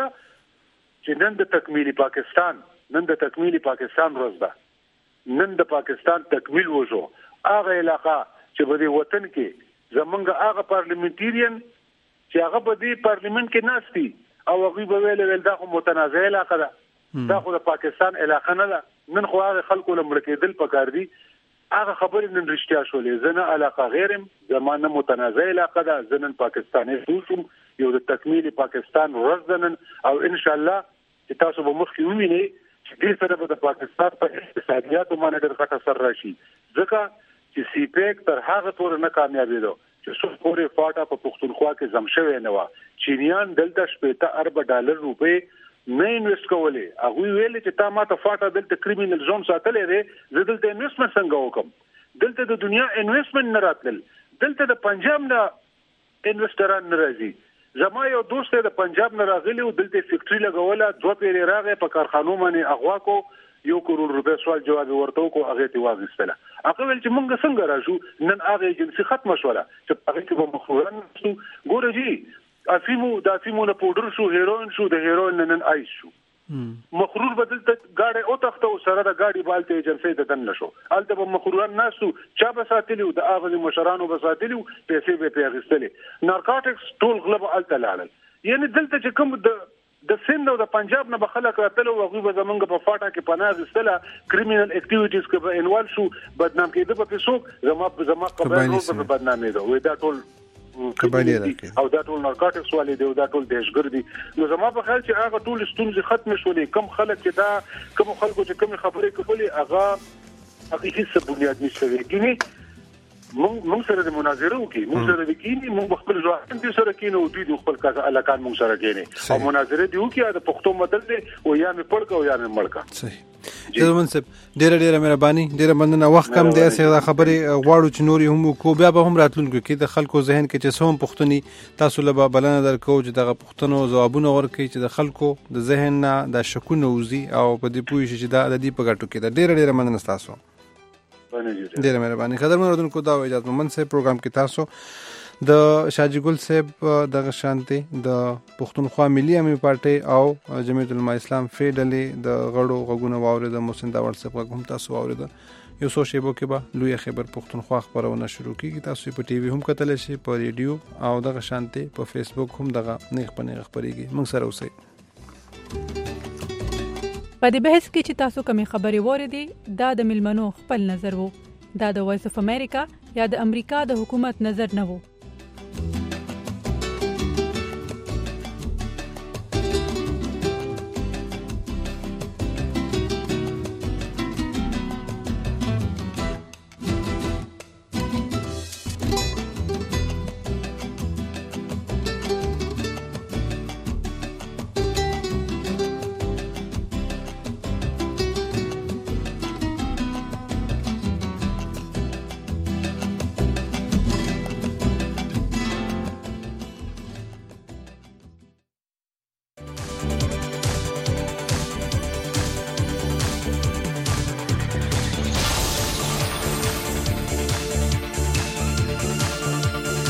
چې نن د تکمیلی پاکستان نن د تکمیلی پاکستان ورځ ده. نن د پاکستان تکمیل وشو. هغه علاقہ چې په دې وطن کې زمونږ هغه پارلیمنټریان چې هغه په دې پارلیمنت کې ناشتي او هغه به ویل ویل دا خو متنازع علاقہ ده دا خو د پاکستان علاقہ نه ده. نن خو هغه خلکو لمړ کېدل پکار دي. هغه خبرې نن رښتیا شولې. زنه علاقہ غیرم زمانه متنازع علاقہ ده. زنن پاکستاني شوم یو د تکمیل پاکستان ورځ نن او ان شاء الله چې تاسو به مخکې ووینئ دې سره به د پاکستان په اقتصادیاتو باندې ډېر غټ اثر راشي. ځکه چې سی پیک تر هغه پورې نه کامیابېدو چې څو پورې فاټا په پښتونخوا کې زم شوی نه و. چینیان دلته شپږ ارب ډالر روپے نه انویسټ کولې. هغه ویل چې تا ما ته فاټا دلته کریمینل زون ساتلې ده زه دلته انویسټمنټ څنګه وکم. دلته د دنیا انویسټمنټ نه راتل. دلته د پنجاب نه انویسټران نه راځي. زما یو دوست د پنجاب نه راغلی او دلته فیکټری لګوله دوه پیری راغی په کارخانو باندې اغوا کو یو کروڑ روپے سوال جواب ورته کو هغه تی واغستله. هغه ول چې مونږ څنګه راځو نن هغه ایجنسی ختم شوله چې هغه کې به مخورن شو. ګوره جی افیمو د افیمو نه پودر شو هیروین شو د هیروین نن آیس شو. مخرور بدل ته گاډي او تخته سره د گاډي بالته ایجنسی ته دن نشو. الته به مخوران ناسو چا به ساتلیو د اغلی مشرانو به ساتلیو پیسې به پیغستلې. نارکوټکس ټول غلب الته لاړل. یعنی دلته چې کوم د د سند او د پنجاب نه بخلک راتلو او غوي به زمونږ په فاټا کې پناه غستله کریمینل اکټیویټیز کې به انوالو شو بدنام کېده په پیسو زما زما قبایل نو په بدنامي ده وې دا ټول قبایل او دا ټول نارکوټکس والي دی او دا ټول دهشتګر دي. نو زما په خیال چې هغه ټول ستونزې ختم شولې. کم خلک چې دا کوم خلکو چې کوم خبرې کولې هغه حقيقي څه بنیاد نشته. کینی مونږ مونږ سره د مناظره وکي مونږ سره د کینی مونږ خپل ځوان دي سره کینو دوی د خپل کاغه الکان مونږ سره کینی او مناظره دی وکي د پښتو مدل دی او یا مې پړک او یا مې مړک. صحیح. جناب منصب ډېر ډېر مهرباني ډېر مننه. وخت کم دی اسه خبرې غواړو چې نور هم کو بیا به هم راتلونکو کې د خلکو ذهن کې چې سوم پښتني تاسو له بلنه درکو چې دغه پښتنو جوابونه ورکړي چې د خلکو د ذهن نه د شکونه وزي او په دې پوه شي چې دا د دې په ګټو کې دا ډېر ډېر مننه تاسو. ډېر مهرباني. قدرمن اردوونکو دا اجازه من سه پروګرام کې تاسو د شاجي ګل صاحب د شانتي د پښتونخوا ملي امني پارټي او جمعیت العلماء اسلام فیډلې د غړو غوونه واورید محسن داور صاحب هم تاسو واورید. یو څو شیبو کې به لوی خبر پښتونخوا خبرونه شروع کیږي. تاسو په ټي وي هم کتل شي په ریډیو او د شانتي په فیسبوک هم دغه نیغ پنیغ خبريږي. موږ سره اوسئ. په دې بحث کې چې تاسو کومې خبرې وریدي دا د ملمنو خپل نظر وو. دا د وایس اف امریکا یا د امریکا د حکومت نظر نه وو.